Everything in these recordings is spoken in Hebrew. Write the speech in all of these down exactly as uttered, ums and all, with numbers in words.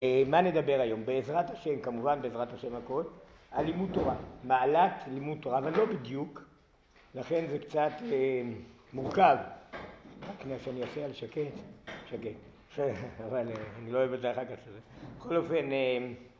מה נדבר היום? בעזרת השם, כמובן בעזרת השם הכל, על לימוד תורה, מעלת לימוד תורה, אבל לא בדיוק, לכן זה קצת אה, מורכב. רק מה שאני אעשה על שקט, שקט, אבל אה, אני לא אוהב את זה אחר כך. בכל אופן, אה,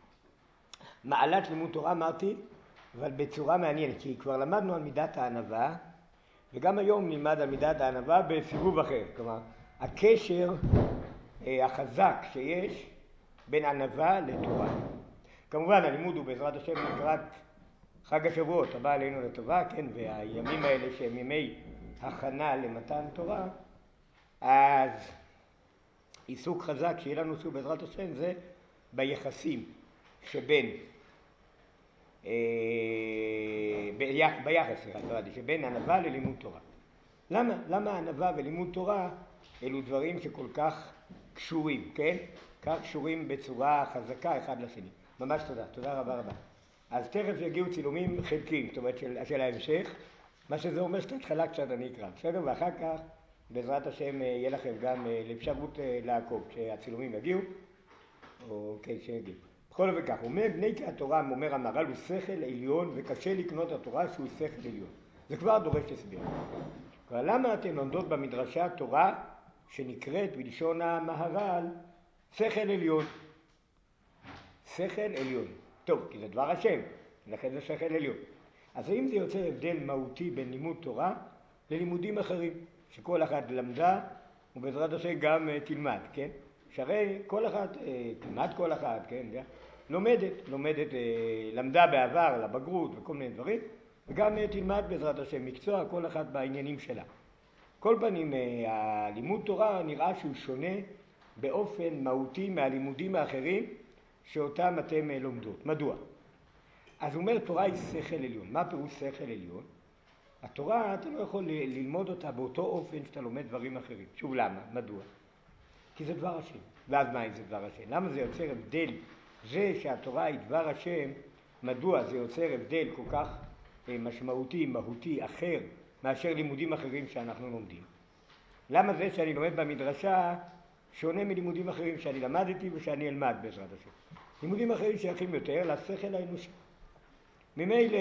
מעלת לימוד תורה אמרתי, אבל בצורה מעניינת, כי כבר למדנו על מידת הענווה, וגם היום נלמד על מידת הענווה בסיבוב אחר. כלומר, הקשר אה, החזק שיש בין ענווה לתורה. כמובן הלימוד הוא בעזרת השם לקראת חג השבועות הבא עלינו לטובה, כן, והימים האלה שהם ימי הכנה למתן תורה, אז עיסוק חזק שיהיה לנו שוב בעזרת השם זה ביחסים שבין אה, ביח, ביחס שבין ענווה ללימוד תורה. למה? למה ענווה ולימוד תורה אלו דברים שכל כך קשורים, כן? כך קשורים בצורה חזקה אחד לשני. ממש תודה, תודה רבה רבה. אז תכף יגיעו צילומים חלקיים, זאת אומרת של, של ההמשך, מה שזה אומר שאת התחלה קצת אני אקרא, בסדר? ואחר כך בעזרת השם יהיה לכם גם לאפשרות לעקוב, כשהצילומים יגיעו, או כן, שיגיעו. בכל אופן כך, אומר בני כי התורה, אומר המהר"ל, הוא שכל עליון וקשה לקנות התורה שהוא שכל עליון. זה כבר דורש הסבר. אבל למה אתן לומדות במדרשה תורה שנקראת בלשון המהר"ל שכל עליון? שכל עליון. טוב, כי זה דבר השם, לכן זה שכל עליון. אז האם זה יוצר הבדל מהותי בין לימוד תורה ללימודים אחרים, שכל אחד למדה ובעזרת השם גם תלמד, כן? שהרי כל אחד, תלמד כל אחד, כן? לומדת, לומדת, למדה בעבר לבגרות וכל מיני דברים, וגם תלמד בעזרת השם מקצוע, כל אחד בעניינים שלה. כל פנים, הלימוד תורה נראה שהוא שונה באופן מהותי מהלימודים האחרים שאותם אתם לומדות. מדוע? אז הוא אומר, תורה היא שכל עליון. מה פירוש שכל עליון? התורה, אתה לא יכול ללמוד אותה באותו אופן שאתה לומד דברים אחרים. שוב, למה? מדוע? כי זה דבר השם. ואז מה אם זה דבר השם? למה זה יוצר הבדל? זה שהתורה היא דבר השם, מדוע זה יוצר הבדל כל כך משמעותי, מהותי, אחר, מאשר לימודים אחרים שאנחנו לומדים? למה זה שאני לומד במדרשה שונה מלימודים אחרים שאני למדתי ושאני אלמד בעזרת השם? לימודים אחרים שייכים יותר לשכל האנושי. ממילא,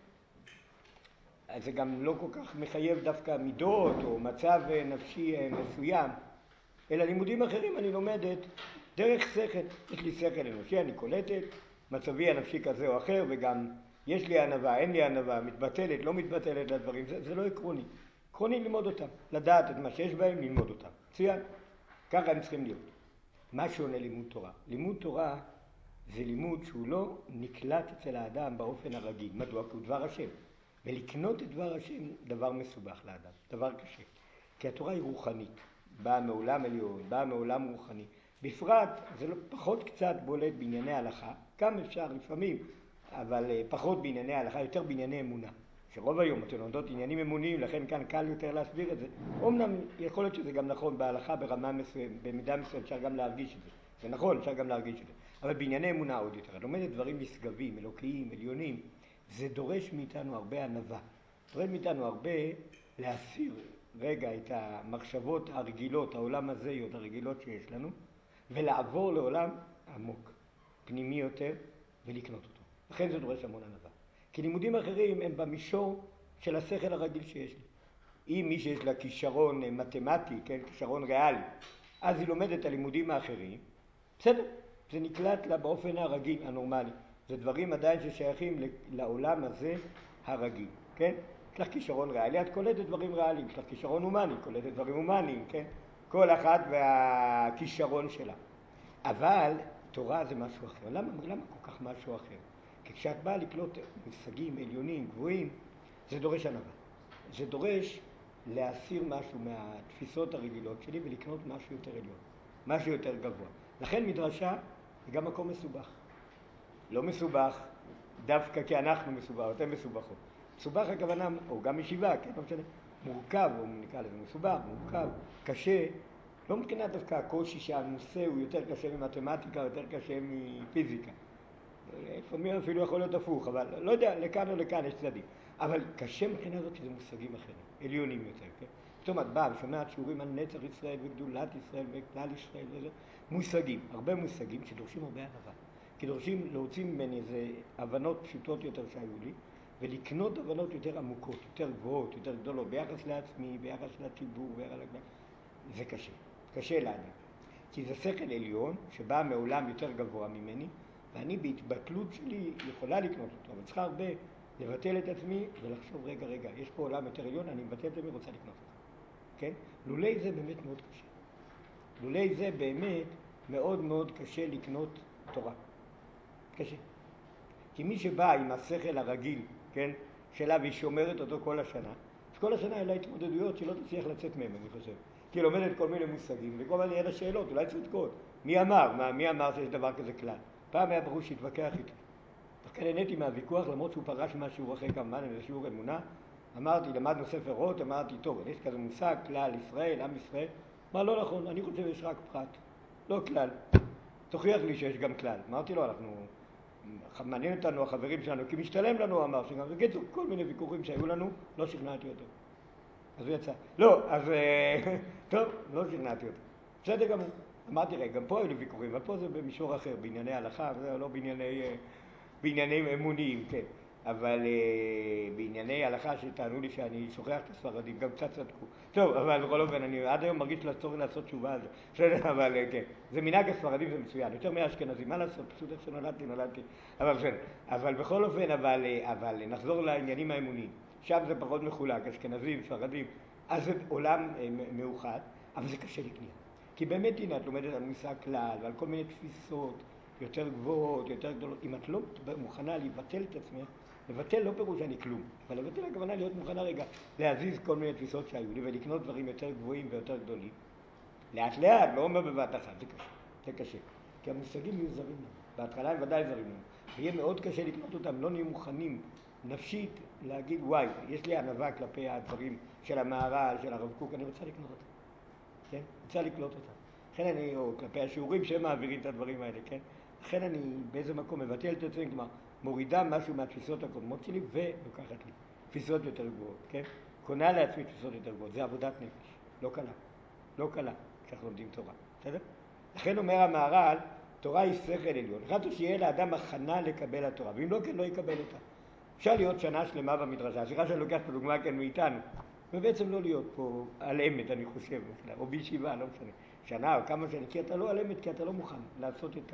זה גם לא כל כך מחייב דווקא מידות או מצב נפשי מסוים, אלא לימודים אחרים אני לומדת דרך שכל. יש לי שכל אנושי, אני קולטת, מצבי הנפשי כזה או אחר, וגם יש לי ענווה, אין לי ענווה, מתבטלת, לא מתבטלת לדברים, זה, זה לא עקרוני. עקרוני ללמוד אותם, לדעת את מה שיש בהם, ללמוד אותם. מצוין, ככה הם צריכים להיות. מה שונה לימוד תורה? לימוד תורה זה לימוד שהוא לא נקלט אצל האדם באופן הרגיל. מדוע? כי הוא דבר השם. ולקנות את דבר השם דבר מסובך לאדם, דבר קשה. כי התורה היא רוחנית, באה מעולם עליון, באה מעולם רוחני. בפרט, זה לא, פחות קצת בולט בענייני הלכה, גם אפשר לפעמים, אבל פחות בענייני הלכה, יותר בענייני אמונה. שרוב היום אתם לומדות עניינים אמוניים, לכן כאן קל יותר להסביר את זה. אומנם יכול להיות שזה גם נכון בהלכה ברמה מסוימת, במידה מסוימת אפשר גם להרגיש את זה. זה נכון, אפשר גם להרגיש את זה. אבל בענייני אמונה עוד יותר. את לומדת דברים נשגבים, אלוקיים, עליונים, זה דורש מאיתנו הרבה ענווה. דורש מאיתנו הרבה להסיר רגע את המחשבות הרגילות, העולם הזה, את הרגילות שיש לנו, ולעבור לעולם עמוק, פנימי יותר, ולקנות אותו. לכן זה דורש המון ענווה. כי לימודים אחרים הם במישור של השכל הרגיל שיש לי. אם מי שיש לה כישרון מתמטי, כן, כישרון ריאלי, אז היא לומדת את הלימודים האחרים, בסדר, זה נקלט לה באופן הרגיל, הנורמלי. זה דברים עדיין ששייכים לעולם הזה הרגיל, כן? יש לך כישרון ריאלי, את קולטת דברים ריאליים, יש לך כישרון הומני, קולטת דברים הומניים, כן? כל אחת והכישרון שלה. אבל תורה זה משהו אחר. למה, למה כל כך משהו אחר? כי כשאת באה לקלוט מושגים עליונים, גבוהים, זה דורש ענווה. זה דורש להסיר משהו מהתפיסות הרגילות שלי ולקנות משהו יותר עליון, משהו יותר גבוה. לכן מדרשה זה גם מקום מסובך. לא מסובך דווקא כי אנחנו מסובך, אתם מסובכות. מסובך הכוונה, או גם ישיבה, כן, לא משנה, מורכב, או נקרא לזה מסובך, מורכב, קשה, לא מבחינת דווקא הקושי שהנושא הוא יותר קשה ממתמטיקה, יותר קשה מפיזיקה. לפעמים אפילו יכול להיות הפוך, אבל לא יודע, לכאן או לכאן יש צדדים. אבל קשה מבחינה זאת שזה מושגים אחרים, עליונים יותר, כן? פתאום את באה ושומעת שיעורים על נצח ישראל וגדולת ישראל וכלל ישראל וזה, מושגים, הרבה מושגים שדורשים הרבה ענווה. כי דורשים להוציא ממני איזה הבנות פשוטות יותר שהיו לי, ולקנות הבנות יותר עמוקות, יותר גבוהות, יותר גדולות, ביחס לעצמי, ביחס לציבור, ביחס לכלל. זה קשה, קשה לאדם. כי זה שכל עליון שבא מעולם יותר גבוה ממני, ואני בהתבטלות שלי יכולה לקנות אותו, אבל צריכה הרבה לבטל את עצמי ולחשוב, רגע, רגע, יש פה עולם יותר עליון, אני מבטל את עצמי ורוצה לקנות אותו. כן? לולי זה באמת מאוד קשה. לולי זה באמת מאוד מאוד קשה לקנות תורה. קשה. כי מי שבא עם השכל הרגיל, כן, שלה והיא שומרת אותו כל השנה, אז כל השנה אלה התמודדויות שלא תצליח לצאת מהם, אני חושב. כי היא לומדת כל מיני מושגים, וכל מיני אלה שאלות, אולי צודקות. מי אמר? מה, מי אמר שיש דבר כזה כלל? פעם היה ברור שהתווכח איתי. אז כאן נהניתי מהוויכוח, למרות שהוא פרש מהשיעור אחרי כמה זמן, איזה שיעור אמונה. אמרתי, למדנו ספר רוט, אמרתי, טוב, יש כזה מושג, כלל ישראל, עם ישראל. מה, לא נכון, אני חושב שיש רק פרט, לא כלל. תוכיח לי שיש גם כלל. אמרתי לו, אנחנו, מעניין אותנו החברים שלנו, כי משתלם לנו, אמר שגם, וקיצור, כל מיני ויכוחים שהיו לנו, לא שכנעתי אותו. אז הוא יצא. לא, אז טוב, לא שכנעתי אותו. בסדר גמור. אמרתי, רגע, גם פה היו לי ויכוחים, אבל פה זה במישור אחר, בענייני הלכה, זה לא בענייני, בעניינים אמוניים, כן. אבל uh, בענייני הלכה שטענו לי שאני שוכח את הספרדים, גם קצת צדקו. טוב, אבל בכל אופן, אני עד היום מרגיש לצורך לעשות תשובה על זה. בסדר, אבל uh, כן. זה מנהג הספרדים, זה מצוין. יותר מהאשכנזים, מה לעשות? פשוט איך שנולדתי, נולדתי. אבל בסדר. אבל בכל אופן, אבל, אבל נחזור לעניינים האמוניים. שם זה פחות מחולק, אשכנזים, ספרדים. אז זה עולם uh, מאוחד, אבל זה קשה לקנייה. כי באמת, הנה, את לומדת על מושג כלל ועל כל מיני תפיסות יותר גבוהות, יותר גדולות. אם את לא מוכנה לבטל את עצמך, לבטל לא פירוש אני כלום, אבל לבטל הכוונה להיות מוכנה רגע להזיז כל מיני תפיסות שהיו לי ולקנות דברים יותר גבוהים ויותר גדולים. לאט לאט, לא אומר בבת אחת, זה קשה, זה קשה. כי המושגים יהיו זרים לנו, בהתחלה הם ודאי זרים לנו. ויהיה מאוד קשה לקנות אותם, לא נהיו מוכנים נפשית להגיד, וואי, יש לי ענווה כלפי הדברים של המהר"ל, של הרב קוק, אני רוצה לקנות אותם. כן? רוצה לקלוט אותם. לכן אני, או כלפי השיעורים שהם מעבירים את הדברים האלה, כן? לכן אני באיזה מקום מבטל את עצמי, כלומר, מורידה משהו מהתפיסות הקודמות שלי ולוקחת לי תפיסות יותר גבוהות, כן? קונה לעצמי תפיסות יותר גבוהות, זה עבודת נפש, לא קלה, לא קלה, כשאנחנו לומדים תורה, בסדר? לכן אומר המהר"ל, תורה היא שכל עליון, חשבתי שיהיה לאדם הכנה לקבל התורה, ואם לא כן לא יקבל אותה. אפשר להיות שנה שלמה במדרשה, סליחה שאני לוקח את הדוגמה כאן מאיתנו, ובעצם לא להיות פה על אמת, אני חושב, או בישיבה, לא משנה, שנה או כמה שנים, כי אתה לא על אמת, כי אתה לא מוכן לעשות את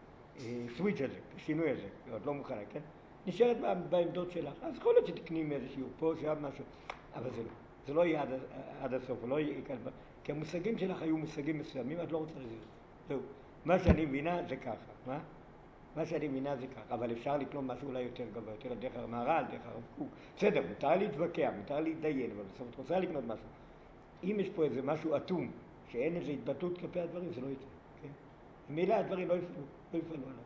הסוויץ' הזה, השינוי הזה, עוד לא מוכן, כן? נשארת בעמדות שלך, אז יכול להיות שתקני מאיזה שיעור פה, שם משהו, אבל זה לא, זה לא יהיה עד, עד הסוף, לא יהיה כאן, כי המושגים שלך היו מושגים מסוימים, את לא רוצה לזה, זהו, מה שאני מבינה זה ככה, מה? מה שאני מבינה זה ככה, אבל אפשר לקלום משהו אולי יותר גבוה, יותר דרך המהר"ל, דרך הרב קוק, בסדר, מותר להתווכח, מותר להתדיין, אבל בסוף את רוצה לקנות משהו. אם יש פה איזה משהו אטום, שאין איזו התבטאות כלפי הדברים, זה לא יצא, כן? במילה הדברים לא יפעלו, לא יפעלו עליו.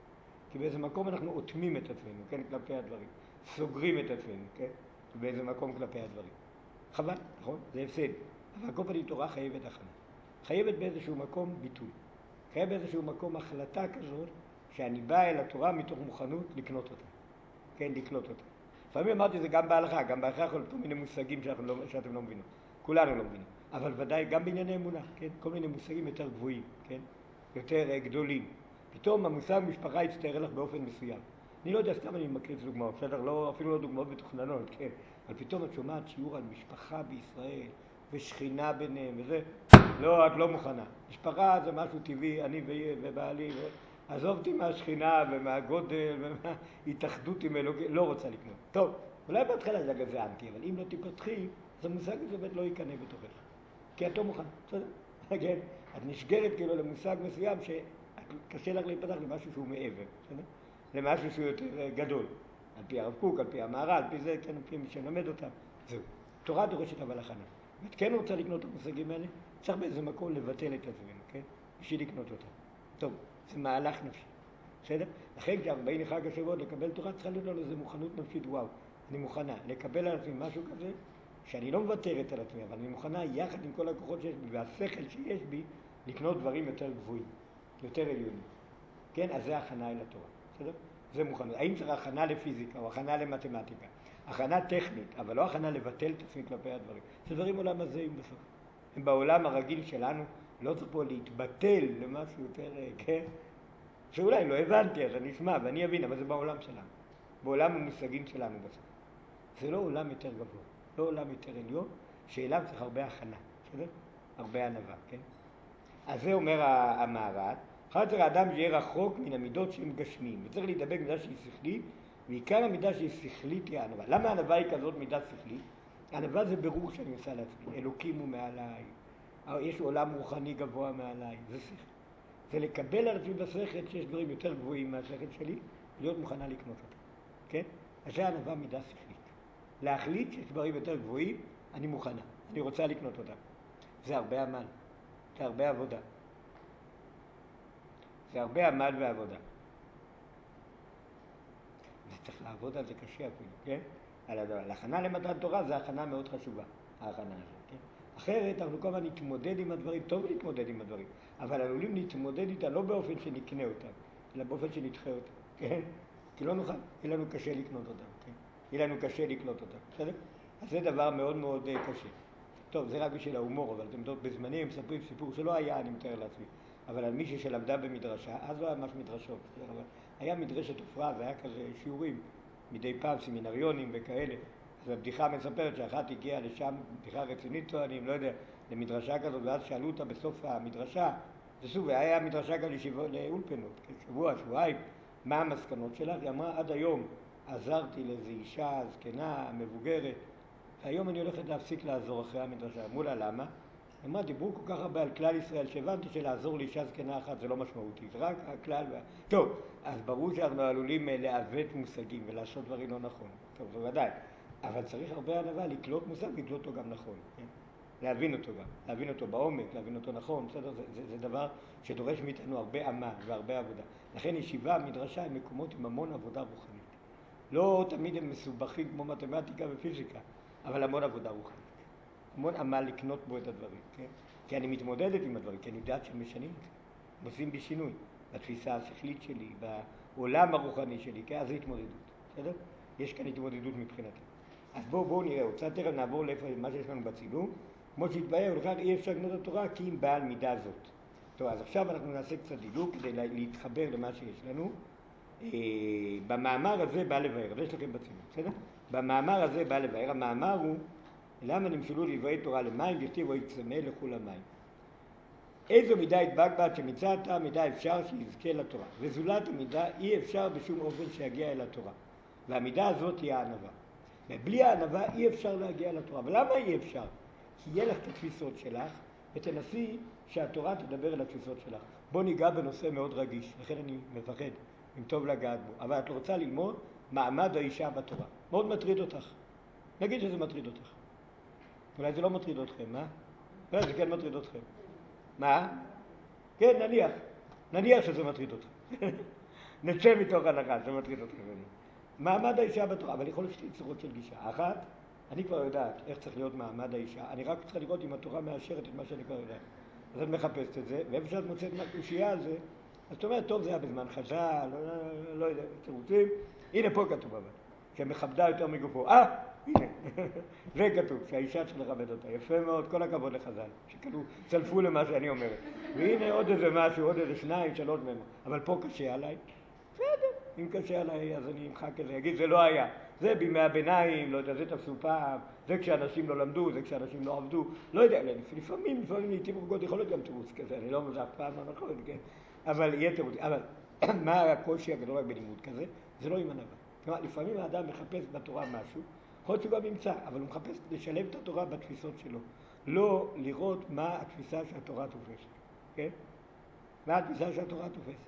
כי באיזה מקום אנחנו אוטמים את עצמנו, כן, כלפי הדברים, סוגרים את עצמנו, כן, באיזה מקום כלפי הדברים. חבל, נכון? זה הפסד. אבל כל פעם תורה חייבת הכנה. חייבת באיזשהו מקום ביטוי. חייבת באיזשהו מקום החלטה כזאת, שאני בא אל התורה מתוך מוכנות לקנות אותה. כן, לקנות אותה. לפעמים אמרתי זה גם בהלכה, גם בהלכה יכול להיות כל מיני מושגים לא, שאתם לא מבינים. כולנו לא מבינים. אבל ודאי גם בענייני אמונה, כן? כל מיני מושגים יותר גבוהים, כן? יותר uh, גדולים. פתאום המושג משפחה יצטער לך באופן מסוים. אני לא יודע, סתם אני מקריץ דוגמאות, בסדר? לא, אפילו לא דוגמאות מתוכננות, כן? אבל פתאום את שומעת שיעור על משפחה בישראל ושכינה ביניהם וזה, לא, את לא מוכנה. משפחה זה משהו טבעי, אני ובעלי, ו... עזובתי מהשכינה ומהגודל ומההתאחדות עם אלוהים, לא רוצה לקנות. טוב, אולי בהתחלה זה גזענתי, אבל אם לא תפתחי, אז המושג הזה באמת לא ייכנע בתוכך. כי את לא מוכנה, בסדר? כן? את נשגרת כאילו למושג מסוים שקשה לך להיפתח למשהו שהוא מעבר, בסדר? למשהו שהוא יותר גדול. על פי הרב קוק, על פי המהר"ל, על פי זה, כן, על פי מי שנלמד אותם. זהו. תורה דורשת אבל הכנה. ואת כן רוצה לקנות את המושגים האלה, צריך באיזה מקום לבטל את עצמנו, כן? בשביל לקנות אותם. טוב, זה מהלך נפשי. בסדר? לכן כשאנחנו באים לחג השבועות לקבל תורה, צריכה להיות לנו איזו מוכנות נפשית, וואו, אני מוכנה לקבל על עצמי משהו כזה, שאני לא מוותרת על עצמי, אבל אני מוכנה יחד עם כל הכוחות שיש בי, והשכל שיש בי, לקנות דברים יותר גבוהים, יותר עליונים. כן? אז זה הכנה אל התורה. בסדר? זה מוכנות. האם צריך הכנה לפיזיקה או הכנה למתמטיקה? הכנה טכנית, אבל לא הכנה לבטל את עצמי כלפי הדברים. זה דברים עולם הזהים בסוף. הם בעולם הרגיל שלנו, לא צריך פה להתבטל למשהו יותר, כן? שאולי לא הבנתי, אז אני אשמע ואני אבין, אבל זה בעולם שלנו. בעולם המושגים שלנו בסוף. זה לא עולם יותר גבוה, לא עולם יותר עליון, שאליו צריך הרבה הכנה, בסדר? הרבה ענווה, כן? אז זה אומר המהר"ל, אחר צריך האדם שיהיה רחוק מן המידות שהם גשמיים, וצריך להידבק מידה שהיא שכלית, ועיקר המידה שהיא שכלית היא הענווה. למה הענווה היא כזאת מידה שכלית? הענווה זה ברור שאני עושה לעצמי, אלוקים הוא מעליי, יש עולם רוחני גבוה מעליי, זה שכל. זה לקבל על עצמי בשכל שיש דברים יותר גבוהים מהשכל שלי, להיות מוכנה לקנות אותם, כן? אז זה הענווה מידה שכלית. להחליט שיש דברים יותר גבוהים, אני מוכנה, אני רוצה לקנות אותם. זה הרבה עמל, זה הרבה עבודה. זה הרבה עמל ועבודה. וצריך לעבוד על זה קשה אפילו, כן? על הדבר. להכנה למתן תורה זה הכנה מאוד חשובה, ההכנה הזאת, כן? אחרת אנחנו כל הזמן נתמודד עם הדברים, טוב להתמודד עם הדברים, אבל עלולים להתמודד איתה לא באופן שנקנה אותם, אלא באופן שנדחה אותם, כן? כי לא נוכל, יהיה לנו קשה לקנות אותם, כן? יהיה לנו קשה לקנות אותם, בסדר? אז זה דבר מאוד מאוד קשה. טוב, זה רק בשביל ההומור, אבל אתם יודעים, בזמני הם מספרים סיפור שלא היה, אני מתאר לעצמי, אבל על מישהי שלמדה במדרשה, אז לא היה ממש מדרשות, אבל היה מדרשת עופרה, והיה כזה שיעורים מדי פעם, סמינריונים וכאלה. אז הבדיחה מספרת שאחת הגיעה לשם, בדיחה רצינית טוענים, לא יודע, למדרשה כזאת, ואז שאלו אותה בסוף המדרשה, ושוב, והיה מדרשה גם לאולפנות, שבוע, שבועיים, מה המסקנות שלה? היא אמרה, עד היום עזרתי לאיזו אישה זקנה, מבוגרת, והיום אני הולכת להפסיק לעזור אחרי המדרשה. אמרו לה, למה? היא אמרה, דיברו כל כך הרבה על כלל ישראל, שהבנתי שלעזור לאישה זקנה אחת זה לא משמעותי, זה רק הכלל. וה... טוב, אז ברור שאנחנו עלולים לעוות מושגים ולעשות דברים לא נכון. טוב, זה ודאי. אבל צריך הרבה ענווה לקלוט מושג, לקלוט אותו גם נכון. כן? להבין אותו גם, להבין אותו בעומק, להבין אותו נכון, בסדר? זה, זה, זה דבר שדורש מאיתנו הרבה עמל והרבה עבודה. לכן ישיבה, מדרשה, הם מקומות עם המון עבודה רוחנית. לא תמיד הם מסובכים כמו מתמטיקה ופיזיקה, אבל המון עבודה רוחנית. המון עמל לקנות בו את הדברים, כן? כי אני מתמודדת עם הדברים, כי אני יודעת שהם משנים את זה. הם עושים בי שינוי בתפיסה השכלית שלי, בעולם הרוחני שלי, כן? אז זה התמודדות, בסדר? יש כאן התמודדות מבחינתי. אז בואו בואו נראה, קצת תראה נעבור למה שיש לנו בצילום. כמו שהתבהר, לכך אי אפשר לקנות התורה כי אם בעל מידה זאת. טוב, אז עכשיו אנחנו נעשה קצת דילוג כדי להתחבר למה שיש לנו. במאמר הזה בא לבאר, זה יש לכם בצילום, בסדר? במאמר הזה בא לבאר, המאמר הוא למה נמשלו דברי תורה למים, וכתיב ויצמא לכו למים. איזו מידה ידבק בה שמצד המידה אפשר שיזכה לתורה, וזולת המידה אי אפשר בשום אופן שיגיע אל התורה, והמידה הזאת היא הענווה. ובלי הענווה אי אפשר להגיע לתורה. ולמה אי אפשר? כי יהיה לך את התפיסות שלך, ותנסי שהתורה תדבר אל התפיסות שלך. בוא ניגע בנושא מאוד רגיש, לכן אני מפחד, אם טוב לגעת בו. אבל את רוצה ללמוד מעמד האישה בתורה. מאוד מטריד אותך. נגיד שזה מטריד אותך. אולי זה לא מטריד אתכם, מה? לא, זה כן מטריד אתכם. מה? כן, נניח. נניח שזה מטריד אתכם. נצא מתוך הנחה, זה מטריד אתכם. מעמד האישה בתורה, אבל יכול להיות שתי צורות של גישה. אחת, אני כבר יודעת איך צריך להיות מעמד האישה, אני רק צריכה לראות אם התורה מאשרת את מה שאני כבר יודעת. אז את מחפשת את זה, ואיפה שאת מוצאת מהקושייה על זה, אז את אומרת, טוב, זה היה בזמן חז"ל, לא, לא, לא יודע, תירוצים. הנה פה כתוב אבל, שמכבדה יותר מגופו. אה, הנה, זה כתוב, שהאישה צריך לכבד אותה. יפה מאוד, כל הכבוד לחז"ל, שכאילו צלפו למה שאני אומרת. והנה עוד איזה משהו, עוד איזה שניים, שלוש מהם, אבל פה קשה עליי. אם קשה עליי, אז אני אמחק את זה, אגיד, זה לא היה. זה בימי הביניים, לא יודע, זה תפסו פעם, זה כשאנשים לא למדו, זה כשאנשים לא עבדו, לא יודע, לפעמים, לפעמים לעתים רחוקות יכול להיות גם תירוץ כזה, אני לא אומר זה אף פעם לא נכון, כן? אבל יהיה תירוץ. אבל מה הקושי הגדול רק בלימוד כזה? זה לא עם ענווה. כלומר, לפעמים האדם מחפש בתורה משהו, יכול להיות שהוא גם ימצא, אבל הוא מחפש לשלב את התורה בתפיסות שלו. לא לראות מה התפיסה שהתורה תופסת, כן? מה התפיסה שהתורה תופסת.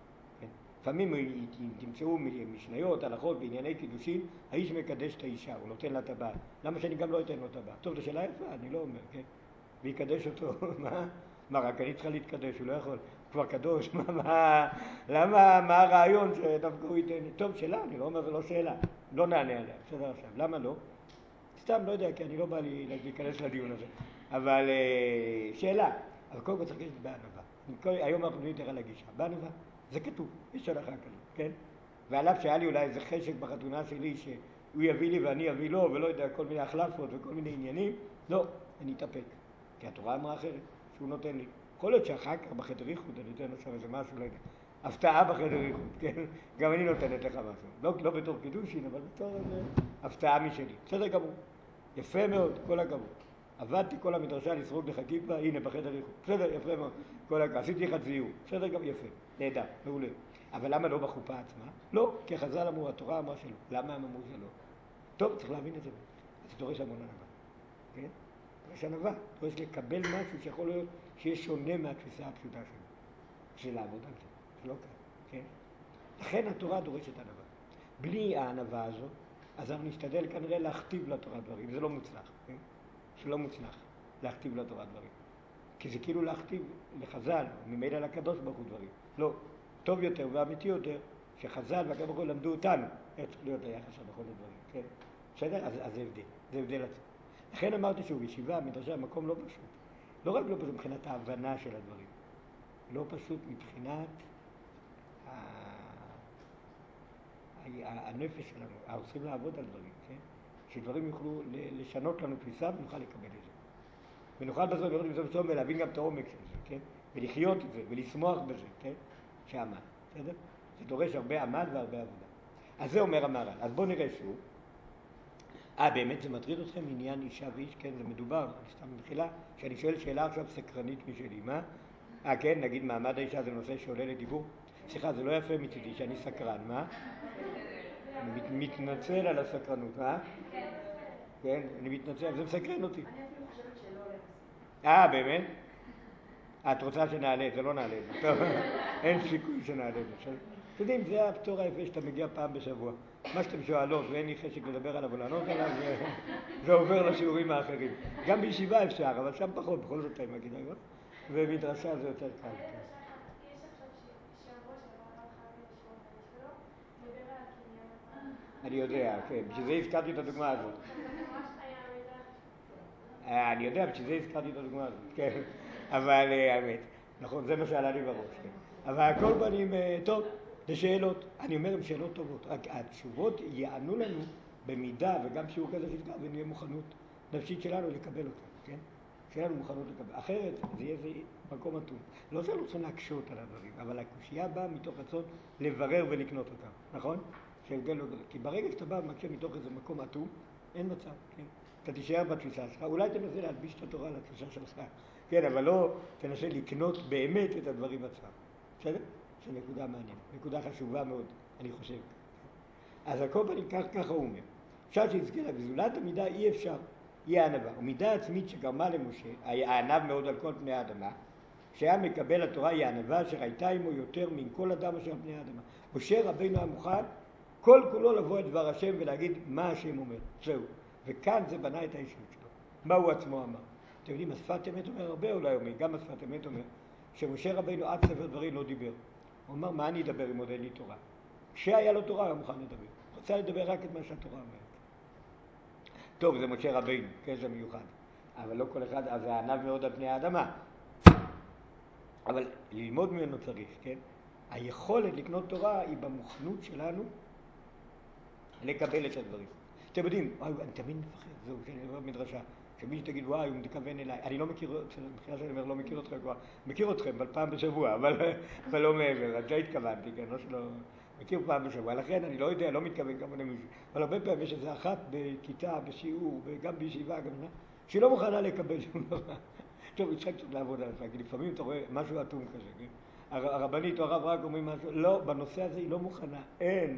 לפעמים תמצאו משניות, הלכות בענייני קידושין, האיש מקדש את האישה, הוא נותן לה טבעת. למה שאני גם לא אתן לו טבעת? טוב, זו שאלה יפה, אני לא אומר, כן? ויקדש אותו, מה? מה, רק אני צריכה להתקדש, הוא לא יכול, הוא כבר קדוש, מה, מה, למה, מה הרעיון שדווקא הוא ייתן? טוב, שאלה, אני לא אומר, זה לא שאלה, לא נענה עליה, בסדר עכשיו, למה לא? סתם, לא יודע, כי אני לא בא לי להיכנס לדיון הזה, אבל שאלה, אבל קודם כל צריך להיות בענווה. היום אנחנו נדבר על הגישה, בענווה. זה כתוב, יש הלכה כזאת, כן? ועליו שהיה לי אולי איזה חשק בחתונה שלי הוא יביא לי ואני אביא לו, ולא יודע, כל מיני החלפות וכל מיני עניינים. לא, אני אתאפק. כי התורה אמרה אחרת, שהוא נותן לי. יכול להיות שאחר כך בחדר איחוד, אני אתן עכשיו איזה משהו, לא יודע. הפתעה בחדר איחוד, כן? גם אני נותנת לך משהו. לא, לא בתור קידושין, אבל בתור איזה הפתעה משלי. בסדר גמור. יפה מאוד, כל הכבוד. עבדתי כל המדרשה לסרוג לך כיפה, הנה בחדר איחוד. בסדר, יפה מאוד. כל הכבוד. עשיתי לך ציור. בסדר גם יפה. נהדר, מעולה. אבל למה לא בחופה עצמה? לא, כי חז"ל אמרו, התורה אמרה שלא. למה הם אמרו שלא? טוב, צריך להבין את זה. זה דורש המון ענווה. כן? דורש ענווה. דורש לקבל משהו שיכול להיות שיהיה שונה מהתפיסה הפשוטה שלו. בשביל לעבוד על זה. זה לא קל. כן? לכן התורה דורשת ענווה. בלי הענווה הזו, אז אנחנו נשתדל כנראה להכתיב לתורה דברים. זה לא מוצלח. כן? זה לא מוצלח להכתיב לתורה דברים. כי זה כאילו להכתיב לחז"ל, ממילא לקדוש ברוך הוא דברים. לא. טוב יותר ואמיתי יותר, שחז"ל והקדוש ברוך הוא למדו אותנו איך צריך להיות היחס בכל הדברים, כן? בסדר? אז, אז זה הבדל, זה הבדל עצמי. לכן אמרתי שהוא בישיבה, מדרשה, מקום לא פשוט. לא רק לא פשוט מבחינת ההבנה של הדברים, לא פשוט מבחינת ה... הנפש שלנו, אנחנו צריכים לעבוד על דברים, כן? שדברים יוכלו לשנות לנו תפיסה ונוכל לקבל את זה. ונוכל בזאת לראות את זה בסוף ולהבין גם את העומק של זה, כן? ולחיות את זה, ולשמוח בזה, כן? שעמד, בסדר? זה דורש הרבה עמד והרבה עבודה. אז זה אומר המהר"ל. אז בואו נראה שוב. אה, באמת זה מטריד אתכם עניין אישה ואיש? כן, זה מדובר, סתם במחילה, שאני שואל שאלה עכשיו סקרנית משלי, מה? אה, כן, נגיד מעמד האישה זה נושא שעולה לדיבור? סליחה, זה לא יפה מצידי שאני סקרן, מה? אני מת, מתנצל על הסקרנות, מה? כן, אני מתנצל, זה מסקרן אותי. אני אפילו חושבת שלא עולה לזה. אה, באמת? את רוצה שנעלה, זה לא נעלה, טוב, אין סיכוי שנעלה, אתם יודעים, זה הפטור היפה שאתה מגיע פעם בשבוע. מה שאתם שואלות ואין לי חשק לדבר עליו או לענות עליו, זה עובר לשיעורים האחרים. גם בישיבה אפשר, אבל שם פחות, בכל זאת אני מגיד היום, ומדרשה זה יותר קל. יש עכשיו שעברו שעבר הרב חייב לשמור בן שלו, דיבר על הקניין הפעם. אני יודע, כן, בשביל זה הזכרתי את הדוגמה הזאת. זה ממש היה מזח. אני יודע, בשביל זה הזכרתי את הדוגמה הזאת, כן, אבל האמת, נכון, זה מה שעלה לי בראש, כן. אבל הכל פנים, טוב, זה שאלות, אני אומר, הן שאלות טובות, רק התשובות יענו לנו במידה, וגם שיעור כזה שתקע, ונהיה מוכנות נפשית שלנו לקבל אותה, כן? שיהיה לנו מוכנות לקבל, אחרת זה יהיה איזה מקום אטום. לא שאנחנו רוצים להקשות על הדברים, אבל הקושייה באה מתוך רצון לברר ולקנות אותם, נכון? כי ברגע שאתה בא ומקשה מתוך איזה מקום אטום, אין מצב, כן? אתה תישאר בתפיסה שלך, אולי תנסה להלביש את התורה על התפיסה שלך, כן, אבל לא תנסה לקנות באמת את הדברים עצמם. בסדר? זו נקודה מעניינת, נקודה חשובה מאוד, אני חושב. אז הכל פנים, כך, ככה הוא אומר. אפשר שיזכה לה, בזולת המידה אי אפשר, היא הענווה. ומידה עצמית שגרמה למשה, הענב מאוד על כל פני האדמה, שהיה מקבל התורה היא הענווה אשר הייתה עמו יותר מן כל אדם אשר על פני האדמה. משה רבינו היה מוכן כל כולו לבוא את דבר השם ולהגיד מה השם אומר. זהו. וכאן זה בנה את האישיות שלו. מה הוא עצמו אמר. אתם יודעים, השפת אמת אומר הרבה אולי אומר, גם השפת אמת אומר, שמשה רבינו עד ספר דברים לא דיבר. הוא אמר, מה אני אדבר אם עוד אין לי תורה? כשהיה לו תורה, הוא מוכן לדבר. רוצה לדבר רק את מה שהתורה אומרת. טוב, זה משה רבינו, קשר מיוחד. אבל לא כל אחד, אז זה ענב מאוד על פני האדמה. אבל ללמוד ממנו צריך, כן? היכולת לקנות תורה היא במוכנות שלנו לקבל את הדברים. אתם יודעים, וואי, אני תמיד מפחד, זהו, שאני אומר מדרשה, שמי שתגיד, וואי, הוא מתכוון אליי, אני לא מכיר, מבחינה שאני אומר, לא מכיר אתכם כבר, מכיר אתכם, אבל פעם בשבוע, אבל, אבל לא מעבר, אז לא התכוונתי, כן, לא שלא, מכיר פעם בשבוע, לכן אני לא יודע, לא מתכוון כמה למישהו, אבל הרבה פעמים יש איזה אחת בכיתה, בשיעור, וגם בישיבה, גם, שהיא לא מוכנה לקבל שום דבר. טוב, יצחק צריך לעבוד על זה, כי לפעמים אתה רואה משהו אטום כזה, כן? הרבנית או הרב רק אומרים משהו, לא, בנושא הזה היא לא מוכנה, אין.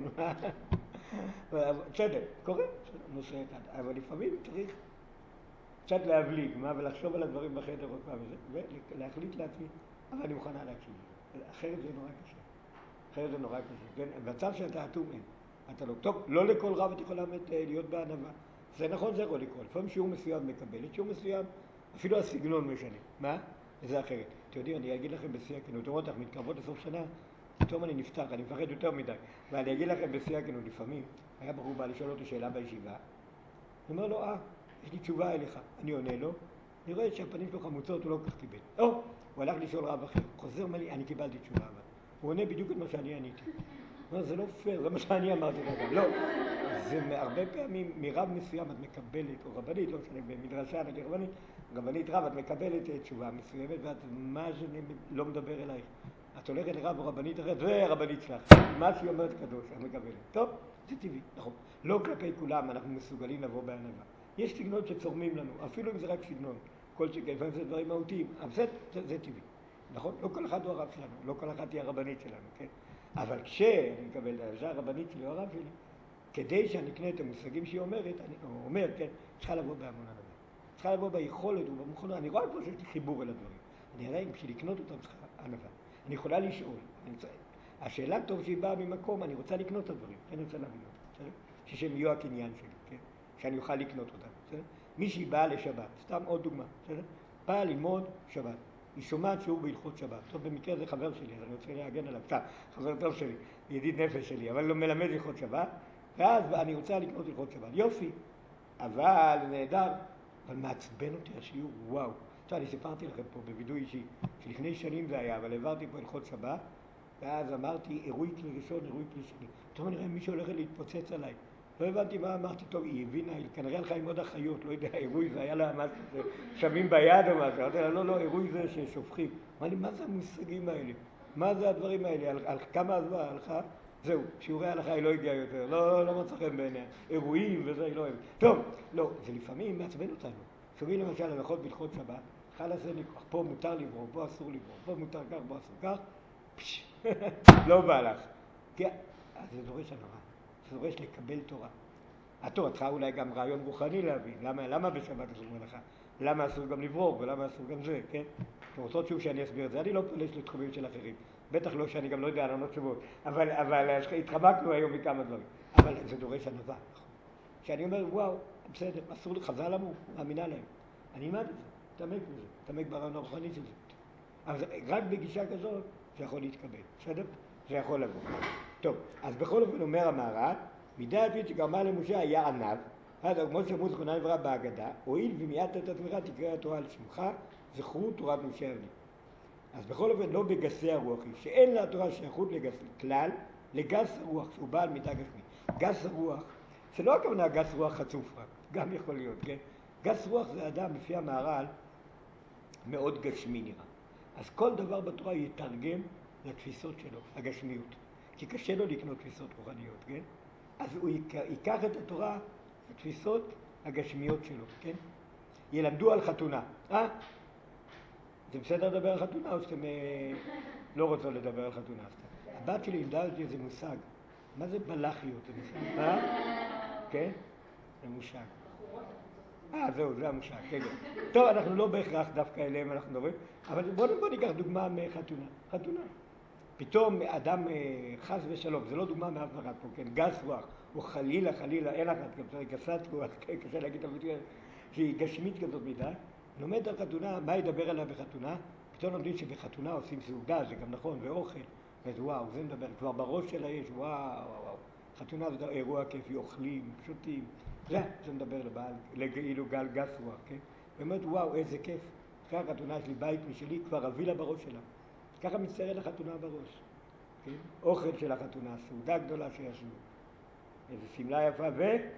בסדר, קורה, נושא אחד, אבל לפעמים צריך קצת להבליג, מה, ולחשוב על הדברים בחדר עוד פעם, ולהחליט לעצמי, אבל אני מוכנה להקשיב. אחרת זה נורא קשה. אחרת זה נורא קשה, כן? במצב שאתה אטום אין. אתה לא, טוב, לא לכל רב את יכולה להיות בענווה. זה נכון, זה יכול לקרוא. לפעמים שיעור מסוים מקבלת, שיעור מסוים, אפילו הסגנון משנה. מה? זה אחרת. אתם יודעים, אני אגיד לכם בשיא הכנות, אתם רואים, אנחנו מתקרבות לסוף שנה, פתאום אני נפתח, אני מפחד יותר מדי. ואני אגיד לכם בשיא הכנות, לפעמים, היה בחור בא לשאול אותי שאלה בישיבה, אני אומר לו, אה, יש לי תשובה אליך. אני עונה לו, אני רואה שהפנים שלו חמוצות, הוא לא כך קיבל. או, הוא הלך לשאול רב אחר, חוזר מלי, אני קיבלתי תשובה, אבל הוא עונה בדיוק את מה שאני עניתי. לא, זה לא פייר, זה מה שאני אמרתי לך. לא, זה הרבה פעמים מרב מסוים את מקבלת, או רבנית, לא משנה, במדרשה נגיד רבנית, רבנית רב, את מקבלת תשובה מסוימת, ואת מה שלא מדבר אלייך. את הולכת לרב או רבנית אחרת, זה הרבנית שלך. מה שהיא אומרת קדוש, את מקבלת. טוב, זה טבעי, נכון. לא כלפי כולם אנחנו מסוגלים לבוא בענווה. יש סגנון שצורמים לנו, אפילו אם זה רק סגנון. כל שכן, לפעמים זה דברים מהותיים, אבל זה, זה, זה טבעי. נכון? לא כל אחד הוא הרב שלנו, לא כל אחד היא הרבנית שלנו, כן? אבל כשאני מקבל את האשה הרבנית שלי או הרב שלי, כדי שאני אקנה את המושגים שהיא אומרת, אני אומר, כן, צריכה לבוא בהמון ענווה. צריכה לבוא ביכולת ובמוכנות. אני רואה פה שיש לי חיבור אל הדברים. אני רואה אם בשביל לקנות אותם צריכה ענווה. אני יכולה לשאול. אני רוצה... השאלה טוב שהיא באה ממקום, אני רוצה לקנות את הדברים. אני רוצה להבין אותם. ששהם יהיו הקניין שלי, כן? שאני אוכל לקנות אותם. בסדר? מישהי באה לשבת, סתם עוד דוגמה. בסדר? באה ללמוד שבת. היא שומעת שיעור בהלכות שבת. טוב, במקרה זה חבר שלי, אז אני רוצה להגן עליו. סתם, חבר טוב שלי, ידיד נפש שלי, אבל לא מלמד הלכות שבת. ואז אני רוצה לקנות הלכות שבת. יופי. אבל נהדר. אבל מעצבן אותי השיעור, וואו. עכשיו, אני סיפרתי לכם פה בווידוי אישי, שלפני שנים זה היה, אבל העברתי פה הלכות שבת, ואז אמרתי, אירועי כלי ראשון, אירועי כלי שני. פתאום אני רואה מישהו הולך להתפוצץ עליי. לא הבנתי מה אמרתי, טוב, היא הבינה, כנראה הלכה עם עוד אחיות, לא יודע, אירועי זה היה לה משהו, שמים ביד או משהו. אמרתי לה, לא, לא, אירועי זה ששופכים. אמר לי, מה זה המושגים האלה? מה זה הדברים האלה? על, על כמה הזמן הלכה? זהו, שיעורי ההלכה היא לא הגיעה יותר, לא, לא, לא מצא חן בעיניה. אירועים וזה היא לא אוהבת. טוב, לא, זה לפעמים מעצבן אותנו. שומעים למשל הלכות בהלכות שבת, חל עשה ניכוח, פה מותר לברור, פה אסור לברור, פה מותר כך, פה אסור כך, פש, לא בא לך. כי, אז זה דורש הנורא, זה דורש לקבל תורה. התורה צריכה אולי גם רעיון רוחני להבין, למה, למה בשבת אסור מלאכה? למה אסור גם לברור ולמה אסור גם זה, כן? אתם רוצות שוב שאני אסביר את זה, אני לא פולש לתחומים של אחרים, בטח לא שאני גם לא יודע לענות תשובות, אבל, אבל התחבקנו היום מכמה דברים, אבל זה דורש ענווה, נכון? שאני אומר, וואו, בסדר, אסור לי, חז"ל אמרו, מאמינה להם, אני אמד את זה, תעמק בזה, תעמק ברעיון הרוחני של זה. אבל רק בגישה כזאת זה יכול להתקבל, בסדר? זה יכול לבוא. טוב, אז בכל אופן אומר המהר"ל, מידה לפי שגרמה למשה היה ענב, אז כמו שאמרו זכרונם לברכה בהגדה, הואיל ומיעטת את עצמך תקרא התורה על שמך, זכרו תורת משה אבי. אז בכל אופן לא בגסי הרוח היא, שאין לה התורה שייכות לגס כלל, לגס הרוח, שהוא בעל מידה גשמי. גס הרוח, זה לא הכוונה גס רוח חצוף רק, גם יכול להיות, כן? גס רוח זה אדם, לפי המהר"ל, מאוד גשמי נראה. אז כל דבר בתורה יתרגם לתפיסות שלו, הגשמיות. כי קשה לו לקנות תפיסות רוחניות, כן? אז הוא ייקח את התורה לתפיסות הגשמיות שלו, כן? ילמדו על חתונה. אה? זה בסדר לדבר על חתונה או שאתם אה, לא רוצות לדבר על חתונה? הבת שלי לימדה אותי איזה מושג. מה זה בלחיות? זה מושג? מה? כן? זה מושג. אה, זהו, זה המושג, כן, כן. טוב, אנחנו לא בהכרח דווקא אליהם אנחנו מדברים, אבל בואו בוא ניקח דוגמה מחתונה. חתונה. פתאום אדם חס ושלום, זה לא דוגמה מאף אחד פה, כן, גס רוח, או חלילה, חלילה, אין אחת, גסת רוח, קשה להגיד את הביטוי, שהיא גשמית כזאת מדי, לומד על חתונה, מה ידבר עליה בחתונה? פתאום לומדים שבחתונה עושים סעודה, זה גם נכון, ואוכל, ואז וואו, זה מדבר, כבר בראש שלה יש, וואו, וואו, חתונה זה אירוע כיפי, אוכלים, פשוטים, זה, זה מדבר לבעל, כאילו גל גס רוח, כן? באמת, וואו, איזה כיף, אחרי החתונה יש לי בית משלי, כבר אביא לה בראש שלה. ככה מצטיירת לחתונה בראש, כן? אוכל של החתונה, סעודה גדולה שישנו, איזו סמלה יפה,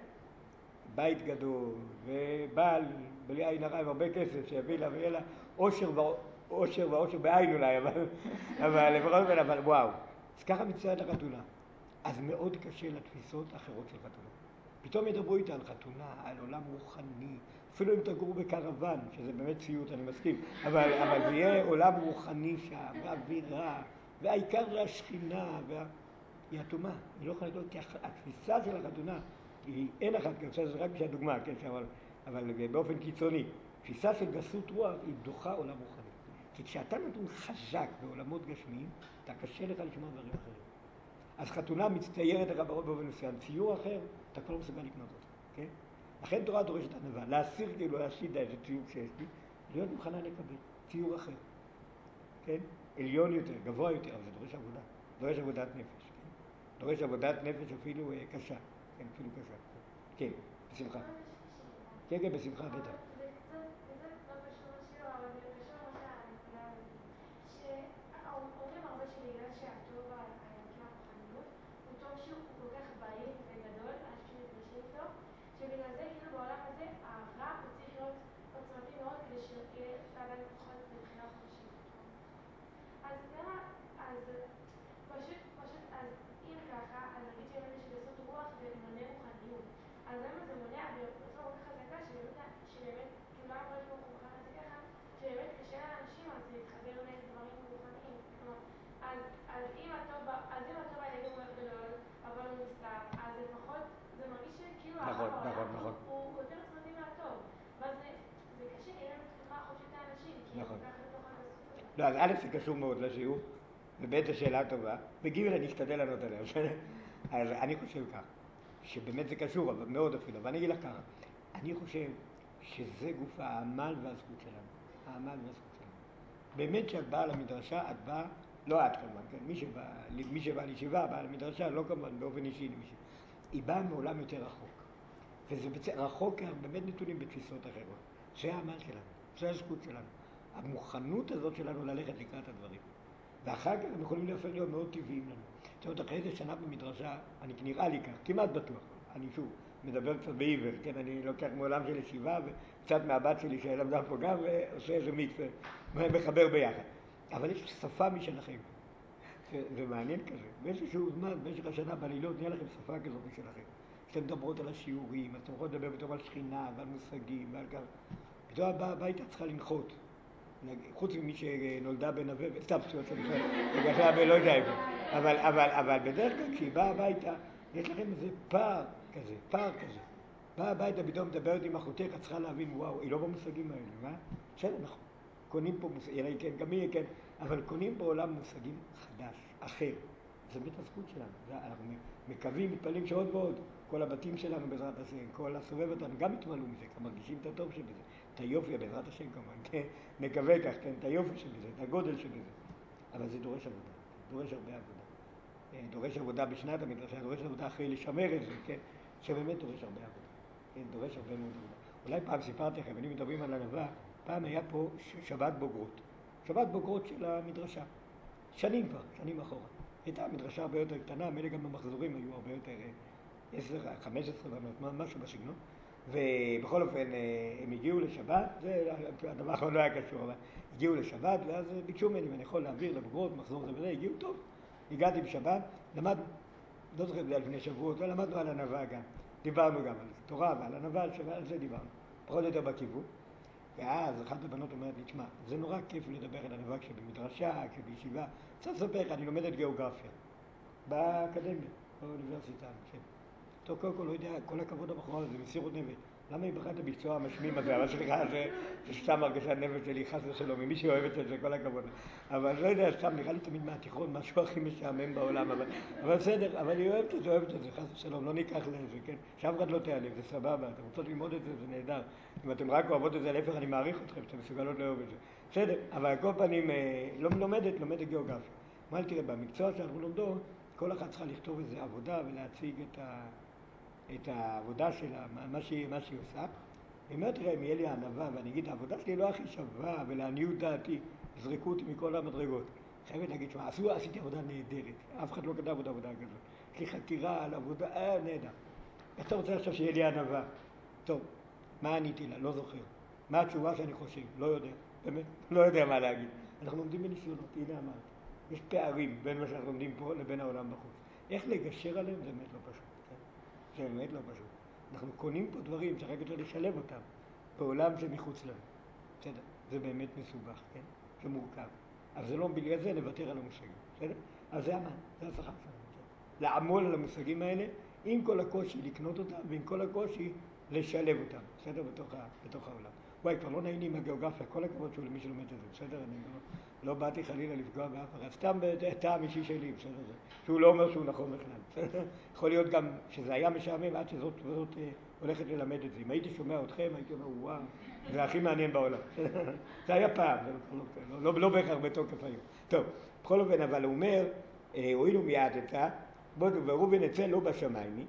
ובית גדול, ובעל, בלי עין הרע, עם הרבה כסף, שיביא לה ויהיה לה אושר ואושר ואושר בעין אולי, אבל, אבל לפחות בין, אבל וואו. אז ככה מצטיירת לחתונה. אז מאוד קשה לתפיסות אחרות של חתונה. פתאום ידברו איתה על חתונה, על עולם רוחני, אפילו אם תגורו בקרוון, שזה באמת ציוט, אני מסכים, אבל, אבל זה יהיה עולם רוחני שם, ואווירה, והעיקר זה השכינה, וה... היא אטומה, היא לא יכולה לדעת, כי התפיסה של החתונה, היא אין אחת, כי זה רק בשביל הדוגמה, כן, אבל, אבל באופן קיצוני, תפיסה של גסות רוח היא דוחה עולם רוחני. כי כשאתה נתון חזק בעולמות גשמיים, אתה קשה לך לשמוע דברים אחרים. אז חתונה מצטיירת לך בראש באופן מסוים, ציור אחר, אתה כבר לא מסוגל לקנות אותו, כן? לכן תורה דורשת ענווה, להסיר כאילו, להשית איזה ציור שיש לי, להיות מוכנה לקבל ציור אחר, כן? עליון יותר, גבוה יותר, אבל זה דורש עבודה, דורש עבודת נפש, כן? דורש עבודת נפש אפילו אה, קשה, כן, אפילו קשה, כן, בשמחה. כן, כן, בשמחה, בטח. זה קצת, זה לא קשור לשיר, אבל זה קשור למשל לנקודה הזאת. שאומרים הרבה שבגלל שהטוב על ערכי הרוחניות, אז אם הטוב האלגי הוא מאוד גדול, אבל הוא נסתר, אז לפחות זה מרגיש שכאילו העולם הוא יותר עוצמתי מהטוב. ואז זה קשה, אין לנו פתיחה חופשית לאנשים, כי הם כך לתוך הגסות הזאת. לא, אז א' זה קשור מאוד לשיעור, וב' זו שאלה טובה, וג' אני אשתדל לענות עליה. אז אני חושב כך, שבאמת זה קשור, אבל מאוד אפילו, ואני אגיד לך ככה, אני חושב שזה גוף העמל והזכות שלנו, העמל והזכות שלנו. באמת שאת באה למדרשה, את באה, לא את כמובן, כן? מי שבא, מי שבא לישיבה, באה למדרשה, לא כמובן באופן אישי למישהו. היא באה מעולם יותר רחוק, וזה בצ... רחוק, באמת נתונים בתפיסות אחרות. זה העמל שלנו, זה הזכות שלנו. המוכנות הזאת שלנו ללכת לקראת הדברים. ואחר כך הם יכולים להפך להיות מאוד טבעיים לנו. זאת אומרת, אחרי איזה שנה במדרשה, אני נראה לי כך, כמעט בטוח. אני שוב, מדבר קצת בעיוור, כן? אני לוקח מעולם של ישיבה, וקצת מהבת שלי שלמדה פה גם, ועושה איזה מיקס, מחבר ביחד. אבל יש שפה משלכם. זה, זה מעניין כזה. באיזשהו זמן, במשך השנה בלילות, נהיה לכם שפה כזאת משלכם. כשאתם מדברות על השיעורים, אתם יכולות לדבר פתאום על שכינה, ועל מושגים, ועל כך. פתאום הבאה הביתה צריכה לנחות. חוץ ממי שנולדה בנווה, סתם שטויות שלי, וגדלה בלא יודע איפה. אבל, אבל, אבל בדרך כלל כשהיא באה הביתה, יש לכם איזה פער כזה, פער כזה. באה הביתה, פתאום מדברת עם אחותך, את צריכה להבין, וואו, היא לא במושגים האלה, מה? בסדר, נכון. קונים פה מושגים, אלא כן, גם היא כן, אבל קונים בעולם מושגים חדש, אחר. זה באמת הזכות שלנו. אנחנו מקווים, מתפללים שעוד ועוד. כל הבתים שלנו בעזרת השם, כל הסובב אותנו, גם התמלאו מזה, כי מרגישים את הטוב שבזה. את היופי בעזרת השם כמובן, כן? נקווה כך, כן? את היופי שבזה, את הגודל שבזה. אבל זה דורש עבודה, דורש הרבה עבודה. דורש עבודה בשנת המדרשה, דורש עבודה אחרי לשמר את זה, כן? שבאמת דורש הרבה עבודה. כן, דורש הרבה מאוד עבודה. אולי פעם סיפרתי לכם, אני מדברים על ענווה, פעם היה פה שבת בוגרות. שבת בוגרות של המדרשה. שנים כבר, שנים אחורה. הייתה מדרשה הרבה יותר קטנה, מילא גם במחזורים היו הרבה יותר עשר, חמש עשרה בנות, משהו בסגנון. ובכל אופן הם הגיעו לשבת, זה הדבר האחרון לא היה קשור, אבל הגיעו לשבת ואז ביקשו ממני, ואני יכול להעביר לבוגרות, מחזור זה וזה, הגיעו טוב. הגעתי בשבת, למדנו, לא זוכר זה לפני שבועות, ולמדנו על ענווה גם. דיברנו גם על תורה ועל ענווה, על זה דיברנו. פחות או יותר בכיוון. ואז אחת הבנות אומרת לי, תשמע, זה נורא כיף לדבר על ענווה כשבמדרשה, כשבישיבה. צריך לספר לך, אני לומדת גיאוגרפיה. באקדמיה, באוניברסיטה, כן. טוב, קודם כל, לא יודע, כל הכבוד הבחורה, זה מסירות נפש. למה היא בחרת במקצוע המשמים הזה? אבל סליחה, זה סתם הרגשת נפש שלי, חס ושלום, ממי שאוהבת את זה, כל הכבוד. אבל לא יודע, סתם, נראה לי תמיד מהתיכון, משהו הכי משעמם בעולם, אבל, אבל בסדר, אבל היא אוהבת את זה, אוהבת את זה, חס ושלום, לא ניקח לזה, כן? שאף אחד לא תיעלב, זה סבבה, אתם רוצות ללמוד את זה, זה נהדר. אם אתם רק אוהבות את זה, להפך, אני מעריך אתכם, שאתם מסוגלות לאהוב את זה. בסדר, אבל על כל פנים, לא לומדת, לומדת גיאוגרפיה. מה תראה, במקצוע שאנחנו לומדות, כל אחת צריכה לכתוב איזו עבודה ולהציג את ה... את העבודה שלה, מה שהיא, מה שהיא עושה. היא אומרת, תראה, אם יהיה לי הענווה, ואני אגיד, העבודה שלי לא הכי שווה, ולעניות דעתי, זרקו אותי מכל המדרגות. חייבת להגיד, שמה, עשו, עשיתי עבודה נהדרת. אף אחד לא כתב עוד עבודה כזאת. יש לי חקירה על עבודה, אה, נהדר. איך אתה רוצה עכשיו שיהיה לי הענווה? טוב, מה עניתי לה? לא זוכר. מה התשובה שאני חושב? לא יודע. באמת, לא יודע מה להגיד. אנחנו לומדים בניסיונות, הנה אמרת. יש פערים בין מה שאנחנו לומדים פה לבין העולם בחוץ. איך לגשר עליהם זה באמת לא פשוט. זה באמת לא פשוט. אנחנו קונים פה דברים שרק יותר לשלב אותם בעולם שמחוץ לנו. בסדר? זה באמת מסובך, כן? זה מורכב. אבל זה לא בגלל זה נוותר על המושגים. בסדר? אז זה אמן, זה השכר שלנו. לעמול על המושגים האלה עם כל הקושי לקנות אותם ועם כל הקושי לשלב אותם. בסדר? בתוך, ה, בתוך העולם. וואי, כבר לא נעים עם הגיאוגרפיה, כל הכבוד שהוא למי שלומד את זה. בסדר? אני לא, לא באתי חלילה לפגוע באף אחד. סתם טעם אישי שלי. בסדר? זה. שהוא לא אומר שהוא נכון בכלל. יכול להיות גם שזה היה משעמם עד שזאת וזאת אה, הולכת ללמד את זה. אם הייתי שומע אתכם, הייתי אומר, וואו, זה הכי מעניין בעולם. זה היה פעם, זה לא, לא, לא, לא בהכרח בתוקף היום. טוב, בכל אופן, אבל הוא אומר, אה, הואילו מיעדת, וראובן אצל לא בשמיימי,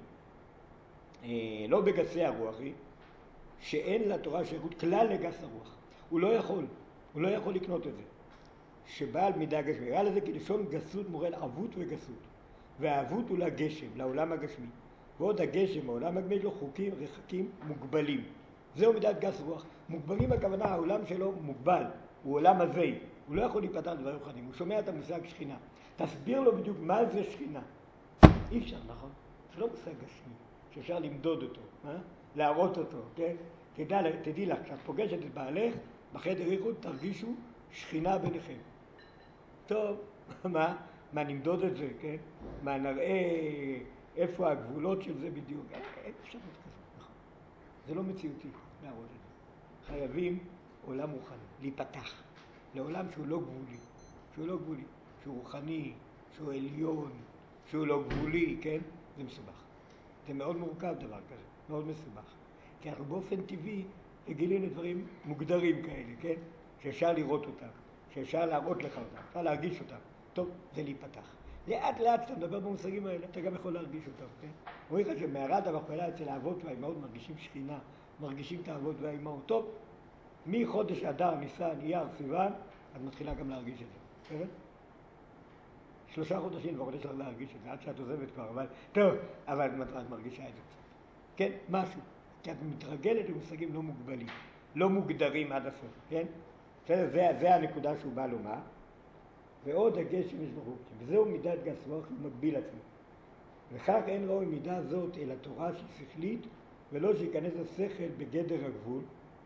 אה, לא בגסי הרוח היא, שאין לתורה שירות כלל לגס הרוח. הוא לא יכול, הוא לא יכול לקנות את זה. שבעל מידה גשמי. ראה לזה כי לשון גסות מורה לעבות וגסות. והעבות הוא לגשם, לעולם הגשמי. ועוד הגשם, העולם הגשמי יש לו חוקים רחקים מוגבלים. זהו מידת גס רוח. מוגבלים הכוונה, העולם שלו מוגבל. הוא עולם הזה. הוא לא יכול להיפתח דברים חדים. הוא שומע את המושג שכינה. תסביר לו בדיוק מה זה שכינה. אי אפשר, נכון? זה לא מושג גשמי, שאפשר למדוד אותו, אה? להראות אותו, כן? תדע, תדעי לך, כשאת פוגשת את בעלך, בחדר איחוד תרגישו שכינה ביניכם. טוב, מה? מה נמדוד את זה, כן? מה נראה איפה הגבולות של זה בדיוק? אין אפשרות כזאת, נכון. זה לא מציאותי להראות את זה. חייבים עולם רוחני, להיפתח לעולם שהוא לא גבולי, שהוא לא גבולי, שהוא רוחני, שהוא עליון, שהוא לא גבולי, כן? זה מסובך. זה מאוד מורכב דבר כזה, מאוד מסובך. כי אנחנו באופן טבעי רגילים לדברים מוגדרים כאלה, כן? שאפשר לראות אותם, שאפשר להראות לך אותם, אפשר להרגיש אותם. טוב, זה להיפתח. לאט לאט כשאתה מדבר במושגים האלה, אתה גם יכול להרגיש אותם, כן? רואים לך שמערת המכפלה אצל האבות והאימהות מרגישים שכינה, מרגישים את האבות והאימהות. טוב, מחודש אדר, ניסן, אייר, סיוון, את מתחילה גם להרגיש את זה, בסדר? שלושה חודשים כבר יש לך להרגיש את זה, עד שאת עוזבת כבר, אבל טוב, אבל את מרגישה את זה קצת. כן, משהו. כי את מתרגלת למושגים לא מוגבלים, לא מוגדרים עד הסוף, כן? זה, זה, זה הנקודה שהוא בא לומר. ועוד דגש שמש ברוך, וזהו מידת גס רוח ומגביל עצמו. וכך אין ראוי מידה זאת אל התורה שהיא שכלית, ולא שיכנס השכל בגדר הגבול,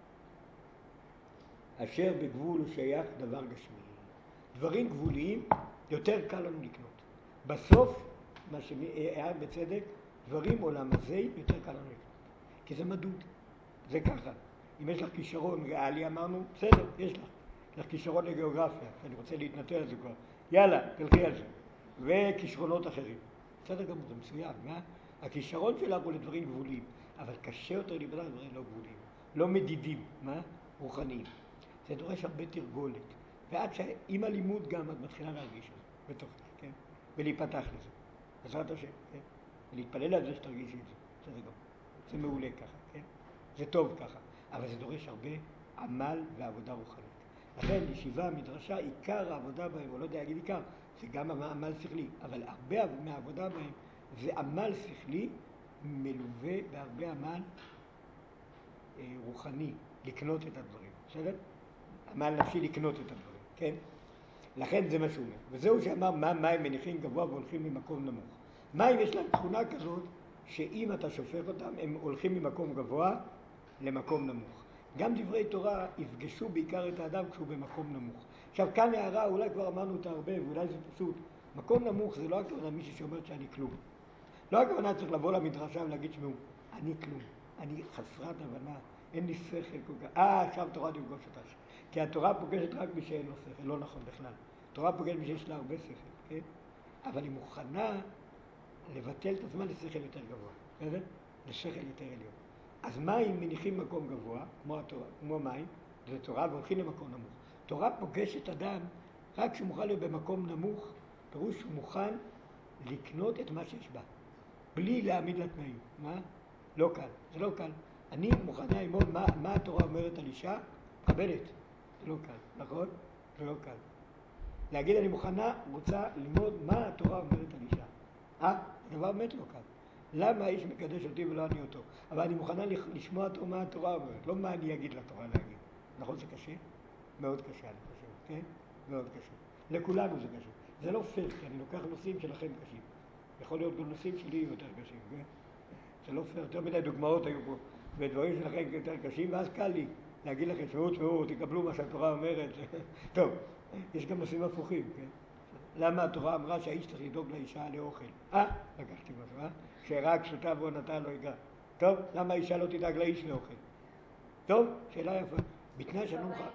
אשר בגבול הוא שייך דבר גשמי. דברים גבוליים יותר קל לנו לקנות. בסוף, מה שהער בצדק, דברים עולם הזה יותר קל לנו לקנות. כי זה מדוד, זה ככה. אם יש לך כישרון ריאלי, אמרנו, בסדר, יש לך. יש לך כישרון לגיאוגרפיה, אני רוצה להתנתר על זה כבר. יאללה, תלכי על זה. וכישרונות אחרים. בסדר גמור, זה מצוין, מה? הכישרון שלך הוא לדברים גבוליים, אבל קשה יותר להיבדל לדברים לא גבוליים, לא מדידים, מה? רוחניים. זה דורש הרבה תרגולת. ועד שעם הלימוד גם את מתחילה להרגיש את זה, בתוך זה, כן? ולהיפתח לזה. בעזרת השם, כן? ולהתפלל על זה שתרגישי את זה. בסדר גמור. זה מעולה ככה, כן? זה טוב ככה. אבל זה דורש הרבה עמל ועבודה רוחנית. לכן, ישיבה, מדרשה, עיקר העבודה בהם, או לא יודע להגיד עיקר, זה גם עמל שכלי, אבל הרבה מהעבודה בהם זה עמל שכלי מלווה בהרבה עמל אה, רוחני, לקנות את הדברים, בסדר? עמל נפשי לקנות את הדברים, כן? לכן זה מה שהוא אומר. וזהו שאמר מה מים מניחים גבוה והולכים ממקום נמוך. מים יש להם תכונה כזאת שאם אתה שופך אותם הם הולכים ממקום גבוה למקום נמוך. גם דברי תורה יפגשו בעיקר את האדם כשהוא במקום נמוך. עכשיו כאן הערה, אולי כבר אמרנו אותה הרבה ואולי זה פשוט. מקום נמוך זה לא הכוונה מישהו שאומרת שאני כלום. לא הכוונה צריך לבוא למדרשה ולהגיד שמעו, אני כלום, אני חסרת הבנה, אין לי שכל כל כך. אה, עכשיו תורה תפגוש אותך. כי התורה פוגשת רק מי שאין לו שכל, לא נכון בכלל. תורה פוגשת מי שיש לה הרבה שכל, כן? אבל היא מוכנה לבטל את הזמן לשכל יותר גבוה, בסדר? לשכל יותר עליון. אז מים מניחים מקום גבוה, כמו התורה, כמו מים, זה תורה, והולכים למקום נמוך. תורה פוגשת אדם רק כשהוא מוכן להיות במקום נמוך, פירוש שהוא מוכן לקנות את מה שיש בה, בלי להעמיד לתנאים. מה? לא קל, זה לא קל. אני מוכנה ללמוד מה, מה התורה אומרת על אישה, קבלת, זה לא קל, נכון? זה לא קל. להגיד אני מוכנה, רוצה ללמוד מה התורה אומרת על אישה. אה? זה דבר באמת לא קל. למה האיש מקדש אותי ולא אני אותו? אבל אני מוכנה לשמוע אותו מה התורה אומרת, לא מה אני אגיד לתורה להגיד. נכון זה קשה? מאוד קשה אני חושב, כן? מאוד קשה. לכולנו זה קשה. זה לא פייר, כי אני לוקח נושאים שלכם קשים. יכול להיות גם נושאים שלי יותר קשים, כן? זה לא פייר, יותר מדי דוגמאות היו פה, ודברים שלכם יותר קשים, ואז קל לי להגיד לכם, תשמעו, תשמעו, תקבלו מה שהתורה אומרת. טוב, יש גם נושאים הפוכים, כן? למה התורה אמרה שהאיש צריך לדאוג לאישה לאוכל? אה? לקחתי משהו, אה? שרק שותה ועונתה לא ייגע. טוב, למה האישה לא תדאג לאיש לאוכל? טוב, שאלה יפה. בתנאי שאני לא מוכן.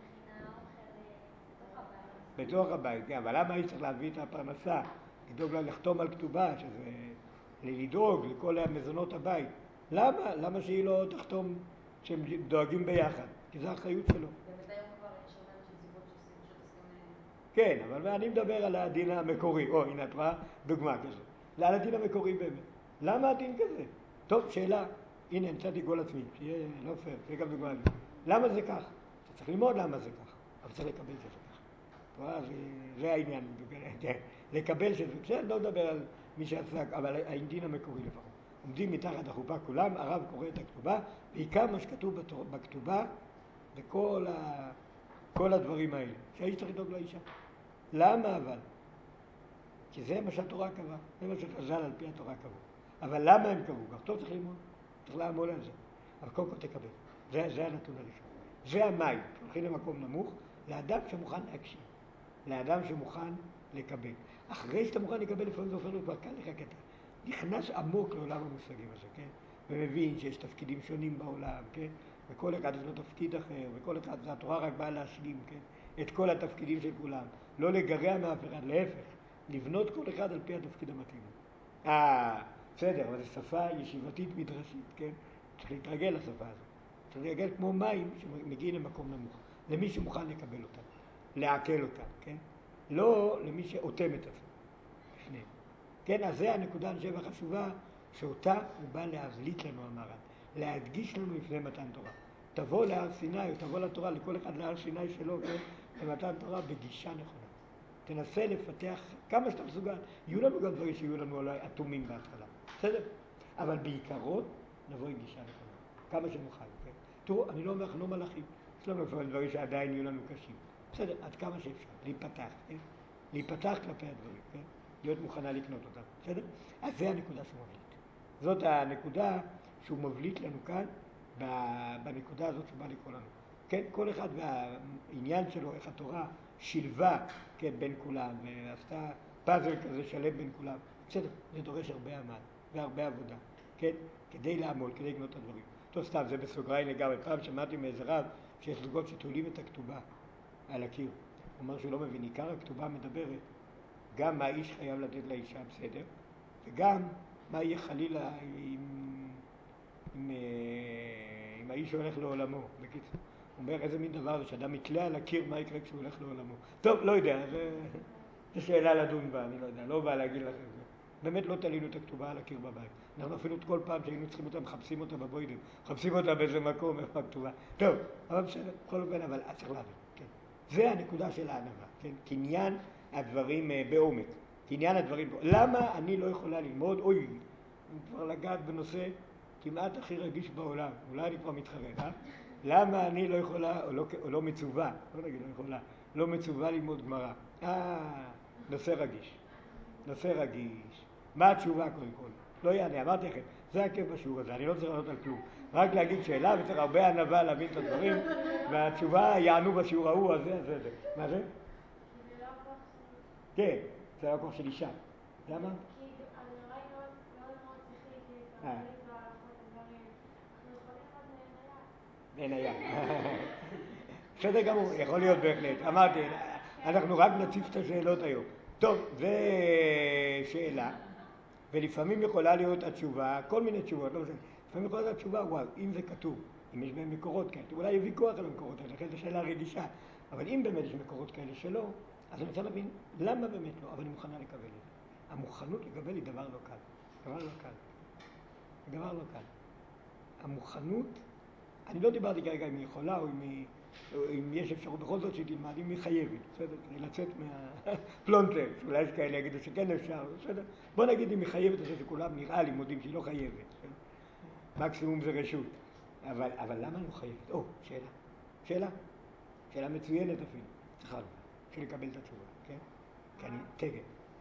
בתוך הבית, כן, אבל למה האיש צריך להביא את הפרנסה? לדאוג לה לחתום על כתובה, שזה לדאוג לכל המזונות הבית. למה? למה שהיא לא תחתום שהם דואגים ביחד? כי זו האחריות שלו. באמת היום כבר יש הרבה אנשים זוגות שעושים פשוט הסכם... כן, אבל אני מדבר על הדין המקורי. או, הנה את רואה דוגמה כזאת. על הדין המקורי באמת. למה הדין כזה? טוב, שאלה. הנה, נצאתי גול עצמי. שיהיה לא פייר, שיהיה גם דוגמה. למה זה כך? אתה צריך ללמוד למה זה כך. אבל צריך לקבל שזה כך. רואה, זה, זה העניין. לקבל שזה. בסדר, לא מדבר על מי שעסק, אבל הדין המקורי לפחות. עומדים מתחת החופה כולם, הרב קורא את הכתובה, בעיקר מה שכתוב בכתובה, וכל ה... כל הדברים האלה, שהאיש צריך לדאוג לאישה. למה אבל? כי זה מה שהתורה קבעה, זה מה שחז"ל על פי התורה קבעו. אבל למה הם קבעו? גם טוב צריך ללמוד, צריך לעמול על זה. אבל קודם כל תקבל, זה, זה הנתון הראשון. זה המים, הולכים למקום נמוך, לאדם שמוכן להקשיב, לאדם שמוכן לקבל. אחרי שאתה מוכן לקבל, לפעמים זה הופך לו כבר קל לך, כי אתה נכנס עמוק לעולם המושגים הזה, כן? ומבין שיש תפקידים שונים בעולם, כן? וכל אחד יש לו תפקיד אחר, וכל אחד, זה התורה רק באה להשלים, כן? את כל התפקידים של כולם. לא לגרע מאף אחד, להפך. לבנות כל אחד על פי התפקיד המתאים. אה, בסדר, אבל זו שפה ישיבתית מדרשית, כן? צריך להתרגל לשפה הזאת. צריך להתרגל כמו מים שמגיעים למקום נמוך. למי שמוכן לקבל אותם, לעכל אותם, כן? לא למי שאוטם את עצמו. לפני. כן, אז זה הנקודה אני חושב החשובה, שאותה הוא בא להבליט לנו המרן, להדגיש לנו לפני מתן תורה. תבוא להר סיני, או תבוא לתורה, לכל אחד להר סיני שלו, כן? למתן תורה בגישה נכונה. תנסה לפתח כמה שאתה מסוגל. יהיו לנו גם דברים שיהיו לנו אולי אטומים בהתחלה. בסדר? אבל בעיקרון נבוא עם גישה נכונה. כמה שנוכל, כן? תראו, אני לא אומר, לא מלאכים. יש לנו לפעמים דברים שעדיין יהיו לנו קשים. בסדר, עד כמה שאפשר. להיפתח, כן? להיפתח כלפי הדברים, כן? להיות מוכנה לקנות אותם. בסדר? אז זה הנקודה שהוא מבליט. זאת הנקודה שהוא מבליט לנו כאן, בנקודה הזאת שבא לקרוא לנו. כן, כל אחד והעניין שלו, איך התורה שילבה, כן, בין כולם, ועשתה פאזל כזה שלם בין כולם. בסדר, זה דורש הרבה עמל והרבה עבודה, כן, כדי לעמול, כדי לקנות את הדברים. טוב, סתם, זה בסוגריים לגמרי. פעם שמעתי מאיזה רב שיש זוגות שתולים את הכתובה על הקיר. הוא אומר שהוא לא מבין, עיקר הכתובה מדברת גם מה האיש חייב לתת לאישה, בסדר, וגם מה יהיה חלילה עם, עם, עם האיש שהולך לעולמו, בקיצור. הוא אומר, איזה מין דבר זה שאדם מתלה על הקיר, מה יקרה כשהוא הולך לעולמו. טוב, לא יודע, זו שאלה לדון בה, אני לא יודע, לא בא להגיד לכם זה. באמת לא תלינו את הכתובה על הקיר בבית. אנחנו אפילו כל פעם שהיינו צריכים אותה, מחפשים אותה בבוידם, מחפשים אותה באיזה מקום, איפה הכתובה. טוב, אבל בסדר, בכל אופן, אבל צריך להבין, כן. זה הנקודה של הענווה, כן? קניין הדברים בעומק. קניין הדברים בעומק. למה אני לא יכולה ללמוד, אוי, אני כבר לגעת בנושא כמעט הכי רגיש בעולם, אולי אני כבר מתחרט, אה? למה אני לא יכולה, או לא, או לא מצווה, לא נגיד לא יכולה, לא מצווה ללמוד גמרא? אה, נושא רגיש. נושא רגיש. מה התשובה קודם כל? לא יענה, אמרתי לכם, זה הכיף בשיעור הזה, אני לא צריך לענות על כלום. רק להגיד שאלה וצריך הרבה ענווה להבין את הדברים, והתשובה יענו בשיעור ההוא, הזה, הזה, זה. מה זה? זה לא הכוח שלי. כן, זה לא הכוח של אישה. למה? כי הנורא היא מאוד מאוד שכלית, היא סמכלית בהלכות הדברים. אנחנו יכולים ללמוד מעין היד. בסדר גמור, יכול להיות בהחלט. אמרתי, אנחנו רק נציף את השאלות היום. טוב, זו שאלה, ולפעמים יכולה להיות התשובה, כל מיני תשובות, לא משנה. לפעמים יכולה להיות התשובה, וואו, אם זה כתוב, אם יש בהם מקורות כאלה, אולי יהיה ויכוח על המקורות האלה, לכן זו שאלה רגישה. אבל אם באמת יש מקורות כאלה שלא, אז אני רוצה להבין למה באמת לא, אבל אני מוכנה לקבל את זה. המוכנות לקבל היא דבר לא קל. דבר לא קל. דבר לא קל. המוכנות, אני לא דיברתי כרגע אם היא יכולה או אם, היא, או אם יש אפשרות בכל זאת שהיא תלמד, אם היא חייבת, בסדר? כדי לצאת מהפלונטר, אולי יש כאלה יגידו שכן אפשר, בסדר? בוא נגיד אם היא חייבת, אז שכולם נראה לי מודים שהיא לא חייבת, בסדר? מקסימום זה רשות. אבל, אבל למה לא חייבת? או, שאלה. שאלה. שאלה מצוינת אפילו. צריכה לו, בשביל לקבל את התשובה, כן? כי אני תגן.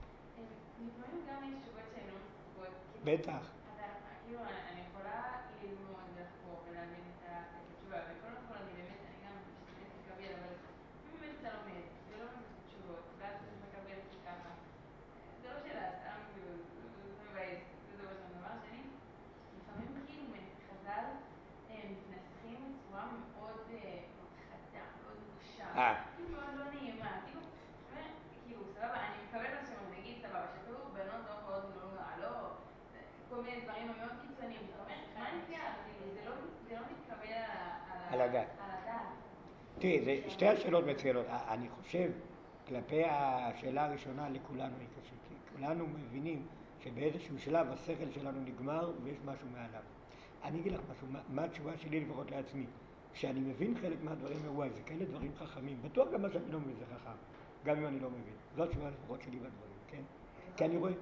לפעמים גם יש תשובות שהן לא מספקות. בטח. כאילו, אני יכולה ללמוד ולחקור ולהבין את התשובה, וקודם כל אני באמת, אני גם משתדלת לקבל, אבל באמת אתה לומד, ולא לומד את התשובות, ואז אתה צריך לקבל כי ככה. זה לא שאלה, סתם כאילו, זה מבאס, זה דבר שם. דבר שני, לפעמים כאילו חז"ל מתנסחים בצורה מאוד חדה, מאוד נוקשה, כאילו מאוד לא נעימה, כאילו, כאילו, סבבה, אני מקבל מה שאומרים, נגיד, סבבה, שכאילו בנות לא יכולות ללמוד גמרא, לא, כל מיני דברים מאוד קיצוניים, אתה אומר, מה נסגר? כאילו, זה לא מתקבל על הדעת. תראי, זה שתי השאלות מצוינות. אני חושב, כלפי השאלה הראשונה, לכולנו היא קשה, כי כולנו מבינים שבאיזשהו שלב השכל שלנו נגמר ויש משהו מעליו. אני אגיד לך משהו, מה התשובה שלי לפחות לעצמי? כשאני מבין חלק מהדברים, וואי, זה כאלה דברים חכמים, בטוח גם מה שאני לא מבין זה חכם, גם אם אני לא מבין. זו התשובה לפחות שלי בדברים, כן? כי אני רואה...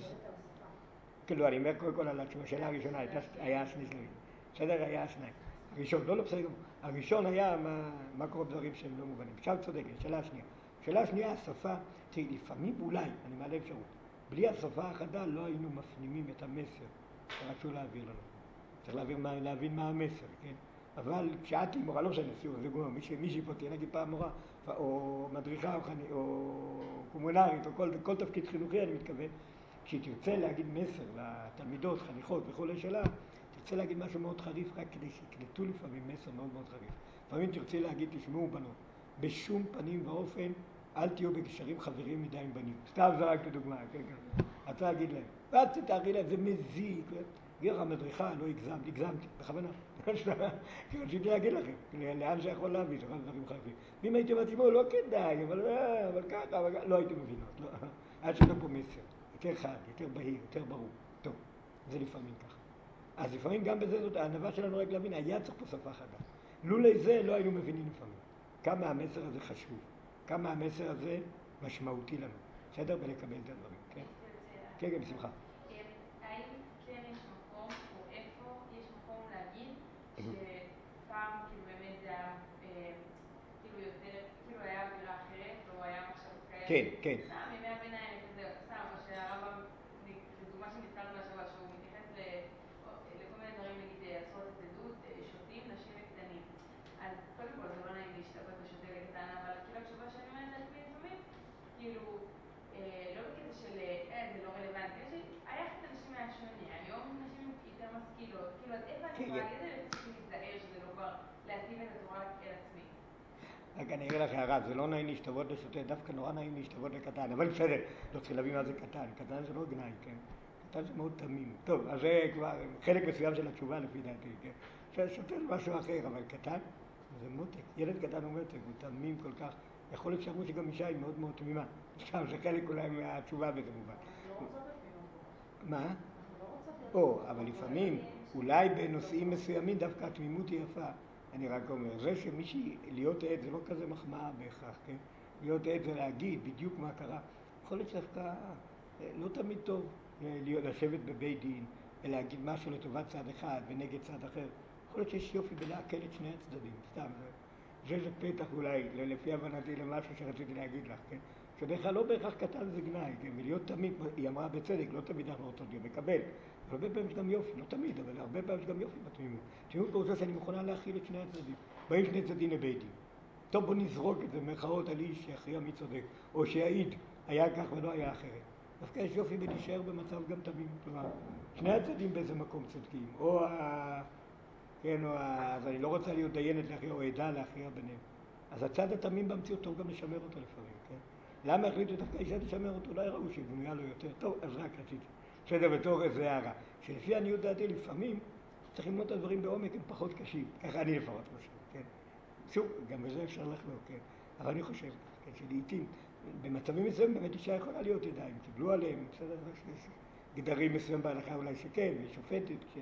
כאילו, אני אומר קודם כל על התשובה, השאלה הראשונה היה השני שלבים. בסדר, היה השניים. הראשון, לא, לא בסדר, הראשון היה מה, מה קורה בדברים שהם לא מובנים. עכשיו צודקת, שאלה השנייה. שאלה השנייה, השפה, תראי, לפעמים אולי, אני מעלה אפשרות, בלי השפה החדה לא היינו מפנימים את המסר שרצו להעביר לנו. צריך להעביר, להבין מה המסר, כן? אבל כשאת היא מורה, לא משנה, סיור, זה גומר, מישהי פה תהיה נגיד פעם מורה, או מדריכה או, חני, או קומונרית, או כל, כל תפקיד חינוכי, אני מתכוון, כשהיא תרצה להגיד מסר לתלמידות, חניכות וכולי שלה, תרצה להגיד משהו מאוד חריף, רק כדי שיקלטו לפעמים מסר מאוד מאוד חריף. לפעמים תרצה להגיד, תשמעו בנות, בשום פנים ואופן, אל תהיו בקשרים חברים מדי עם בנים. סתם זה רק לדוגמה, כן, כן. אתה אגיד להם, ואת תתארי להם, זה מזיק. גיח המדריכה, לא הגזמתי, הגזמתי, בכוונה. כי רציתי להגיד לכם, לאן זה יכול להביא, זה רק דברים חריפים. ואם הייתם תשמעו, לא כדאי, אבל, אבל ככה, אבל לא הייתם מבינות. לא. עד שאתה פה מסר, יותר חד, יותר בהיר, יותר ברור. טוב, זה לפעמים ככה. אז לפעמים גם בזה זאת, הענווה שלנו רק להבין, היה צריך פה שפה חדה. לולי זה לא היינו מבינים לפעמים. כמה המסר הזה חשוב, כמה המסר הזה משמעותי לנו. בסדר? ולקבל את הדברים, כן? כן, כן, בשמחה. האם כן יש מקום, או איפה יש מקום להגיד, שפעם כאילו באמת זה היה, כאילו יותר, כאילו היה אווירה אחרת, או היה מחשבות כאלה? כן, כן. סתם, ימי הביניים, כזה, סתם, או שהרמב"ם, זו דוגמה שנזכרנו מהשבוע, שהוא מתייחס לכל מיני דברים, נגיד, אסור לתת עדות, שוטים, נשים וקטנים. אז קודם כל, זה לא נעים להשתוות בשוטה לקטן, אבל כאילו התשובה שאני אומרת לעצמי לפעמים, כאילו, לא בקטע של, אה, זה לא רלוונטי, היה חטא אנשים מהשוני, היום נשים יותר משכילות, כאילו, אז איפה אני יכולה להגיד את זה, ואיפה צריך להיזהר שזה לא כבר להתאים את התורה אל עצמי? רק אני אראה לך הערה, זה לא נעים להשתוות לשוטה, דווקא נורא נעים להשתוות לקטן, אבל בסדר, לא צריך להבין מה זה קטן, קטן זה לא גנאי, כן? קטן זה מאוד תמים. טוב, אז זה כבר חלק מסוים של התשובה לפי דעתי, כן? שוטה זה משהו אחר, אבל קטן זה מותק, ילד קטן הוא מותק, הוא תמים כל כך, יכול להיות שאמרו שגם אישה היא מאוד מאוד תמימה, עכשיו זה חלק אולי מהתשובה בזה מובן. מה? או, אבל לפעמים, אולי בנושאים מסוימים דווקא התמימות היא יפה. אני רק אומר, זה שמישהי, להיות עד זה לא כזה מחמאה בהכרח, כן? להיות עד זה להגיד בדיוק מה קרה. יכול להיות שדווקא לא תמיד טוב לשבת בבית דין ולהגיד משהו לטובת צד אחד ונגד צד אחר. יכול להיות שיש יופי בלהקל את שני הצדדים, סתם. זה זה פתח אולי, לפי הבנתי למשהו שרציתי להגיד לך, כן? שבדרך כלל לא בהכרח קטן זה גנאי, כן? ולהיות תמיד, היא אמרה בצדק, לא תמיד אנחנו רוצות להיות מקבל. הרבה פעמים יש גם יופי, לא תמיד, אבל הרבה פעמים יש גם יופי בתמימות. תמימות פירושו שאני מוכנה להכיל את שני הצדדים. באים שני צדדים לבית דין. טוב, בוא נזרוק את זה במרכאות על איש שיכריע מי צודק, או שיעיד, היה כך ולא היה אחרת. דווקא יש יופי בלהישאר במצב גם תמים. כלומר, שני הצדדים באיזה מקום צודקים, או ה... כן, או ה... אז אני לא רוצה להיות דיינת להכריע, או עדה להכריע ביניהם. אז הצד התמים במציאות טוב גם לשמר אותו לפעמים, כן? למה החליטו דווקא אישה לשמר אותו? אולי ראו שבנויה לו יותר. טוב, אז רק רציתי. בסדר, בתור איזה הערה. שלפי עניות דעתי, לפעמים צריך למנות את הדברים בעומק, הם פחות קשים. ככה אני לפחות חושב, כן? שוב, גם בזה אפשר לחלוק, כן? אבל אני חושב, כן, שלעיתים, במצבים מסוימים באמת אישה יכולה להיות ידיים, קיבלו עליהם, בסדר, שיש גדרים מסוים בהלכה אולי שכן, ויש שופטת, כן,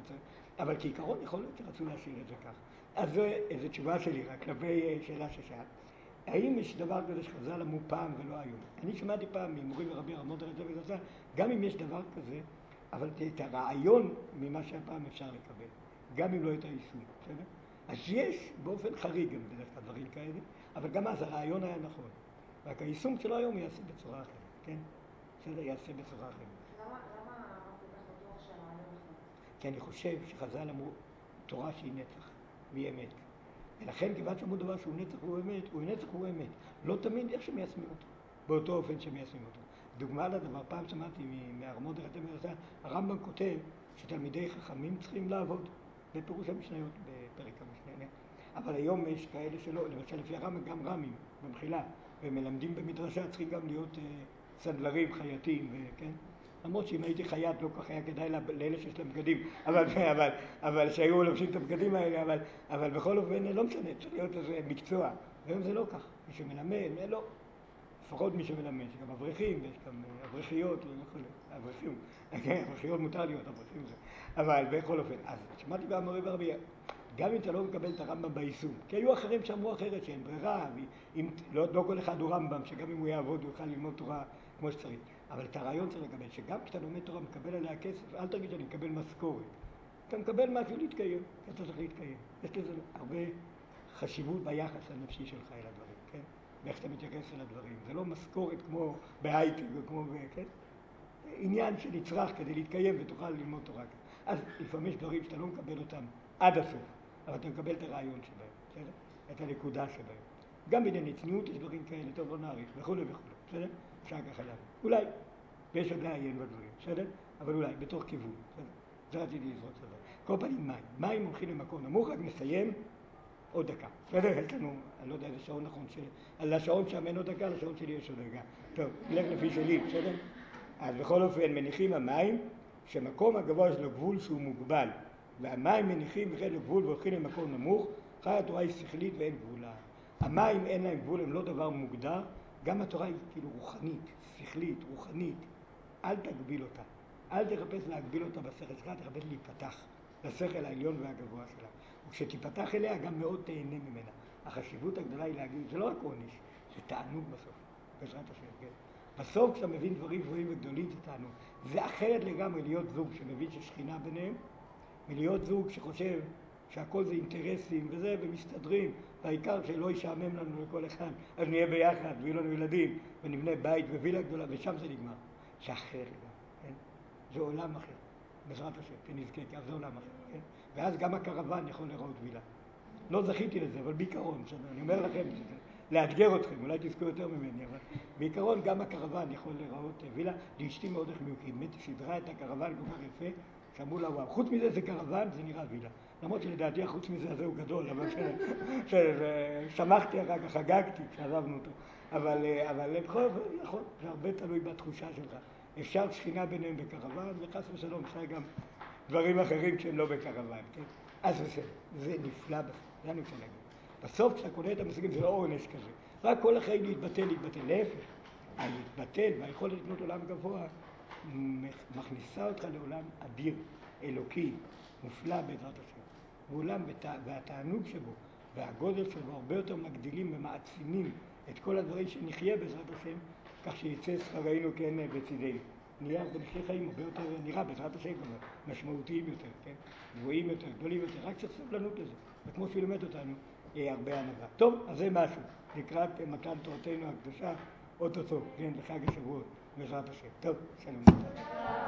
אבל כעיקרון יכול להיות שרצו להשאיר את זה כך. אז זו איזו תשובה שלי, רק לגבי שאלה ששאלת. האם יש דבר כזה שחז"ל אמרו פעם ולא היום? אני שמעתי פעם ממורי ורבי הרמות על זה וזה, גם אם יש דבר כזה, אבל את הרעיון ממה שהפעם אפשר לקבל, גם אם לא את היישום, בסדר? אז יש באופן חריג גם בדרך כלל דברים כאלה, אבל גם אז הרעיון היה נכון. רק היישום שלו היום יעשה בצורה אחרת, כן? בסדר, יעשה בצורה אחרת. למה הרב כל כך בטוח שהרעיון נכון? כי אני חושב שחז"ל אמרו תורה שהיא נצח, והיא אמת. ולכן כיוון שאמרו דבר שהוא נצח והוא אמת, הוא נצח והוא אמת. לא תמיד איך שמיישמים אותו, באותו אופן שמיישמים אותו. דוגמה לדבר, פעם שמעתי מהרמות דרתם ורסה, הרמב"ם כותב שתלמידי חכמים צריכים לעבוד בפירוש המשניות בפרק המשנה. אבל היום יש כאלה שלא, למשל לפי הרמב"ם גם רמים במחילה, ומלמדים במדרשה צריכים גם להיות אה, סנדלרים חייטים, וכן? למרות שאם הייתי חייט לא כך היה כדאי לאלה שיש להם בגדים, אבל, אבל, אבל שהיו לובשים את הבגדים האלה, אבל, אבל בכל אופן לא משנה, צריך להיות איזה מקצוע. היום זה לא כך, מי שמלמד, לא. לפחות מי שמלמד, יש גם אברכים, ויש גם אברכיות, אברכים, אברכיות מותר להיות, אברכים זה. אבל בכל אופן, אז שמעתי באמרי ברבי, גם אם אתה לא מקבל את הרמב"ם ביישום, כי היו אחרים שאמרו אחרת שאין ברירה, אם, לא, לא כל אחד הוא רמב"ם, שגם אם הוא יעבוד הוא יוכל ללמוד תורה כמו שצריך. אבל את הרעיון צריך לקבל, שגם כשאתה לומד תורה מקבל עליה כסף, אל תגיד שאני מקבל משכורת. אתה מקבל משהו להתקיים, כי אתה צריך להתקיים. יש לזה הרבה חשיבות ביחס הנפשי שלך אל הדברים, כן? ואיך אתה מתייחס אל הדברים. זה לא משכורת כמו בהייטק וכמו, כן? עניין שנצרך כדי להתקיים ותוכל ללמוד תורה. אז לפעמים יש דברים שאתה לא מקבל אותם עד הסוף, אבל אתה מקבל את הרעיון שבהם, בסדר? את הנקודה שבהם. גם בענייני צניעות יש דברים כאלה, טוב לא נאריך, וכולי וכולי, בסדר? אפשר ככה להבין. אולי, ויש עוד לעיין בדברים, בסדר? אבל אולי, בתוך כיוון, בסדר? זה רציתי לזרות את זה. כל פעמים מים, מים הולכים למקום נמוך, רק נסיים עוד דקה. בסדר? יש לנו, אני לא יודע איזה שעון נכון, על השעון שם אין עוד דקה, על השעון שלי יש עוד דקה. טוב, נלך לפי שלי, בסדר? אז בכל אופן מניחים המים, שמקום הגבוה יש לו גבול שהוא מוגבל, והמים מניחים וכן לגבול והולכים למקום נמוך, אחרי התורה היא שכלית ואין גבולה. המים אין להם גבול, הם לא דבר מוגדר, גם התורה היא כאילו רוחנית, שכלית, רוחנית, אל תגביל אותה, אל תחפש להגביל אותה בשכל שלך, תחפש להיפתח לשכל העליון והגבוה שלה, וכשתיפתח אליה גם מאוד תהנה ממנה. החשיבות הגדולה היא להגיד, זה לא רק עונש, זה תענוג בסוף, בעזרת השם, כן? בסוף כשאתה מבין דברים גבוהים וגדולים זה תענוג. זה אחרת לגמרי להיות זוג שמבין ששכינה ביניהם, מלהיות זוג שחושב שהכל זה אינטרסים וזה, ומסתדרים, והעיקר שלא ישעמם לנו לכל אחד, אז נהיה ביחד, ויהיו לנו ילדים, ונבנה בית ווילה גדולה, ושם זה נגמר. זה אחרת לגמרי, כן? זה עולם אחר, בעזרת השם, תנזכה, כי זה עולם אחר, כן? ואז גם הקרוון יכול לראות וילה. לא זכיתי לזה, אבל בעיקרון, אני אומר לכם, לאתגר אתכם, אולי תזכו יותר ממני, אבל בעיקרון גם הקרוון יכול לראות וילה. לאשתי מאוד החמיאו, כי באמת סדרה את הקרוון כל כך יפה, שאמרו לה, וואו, חוץ מזה זה קרוון, זה נראה וילה. למרות שלדעתי החוץ מזה הזה הוא גדול, אבל שמחתי אחר כך, חגגתי כשעזבנו אותו. אבל, אבל בכל זאת, נכון, זה הרבה תלוי בתחושה שלך. אפשר שכינה ביניהם בקרוון, וחס ושלום, אפשר גם דברים אחרים כשהם לא בקרוון, כן? אז בסדר, זה נפלא בסוף, זה אני רוצה להגיד. בסוף כשאתה קונה את המושגים זה לא עונש כזה, רק כל החיים להתבטל, להתבטל, להפך. להתבטל והיכולת לקנות עולם גבוה מכניסה אותך לעולם אדיר, אלוקי, מופלא בעזרת השם. ועולם והתענוג שבו והגודל שבו הרבה יותר מגדילים ומעצימים את כל הדברים שנחיה בעזרת השם, כך שיצא שכרנו כן בצדנו. נהיה ונחיה חיים הרבה יותר, נראה בעזרת השם כבר, משמעותיים יותר, כן? גבוהים יותר, גדולים יותר, רק צריך סבלנות לזה. וכמו שלימד אותנו, יהיה הרבה ענווה. טוב, אז זה משהו, לקראת מתן תורתנו הקדושה, אוטוטו, כן, לחג השבועות, בעזרת השם. טוב, שלום.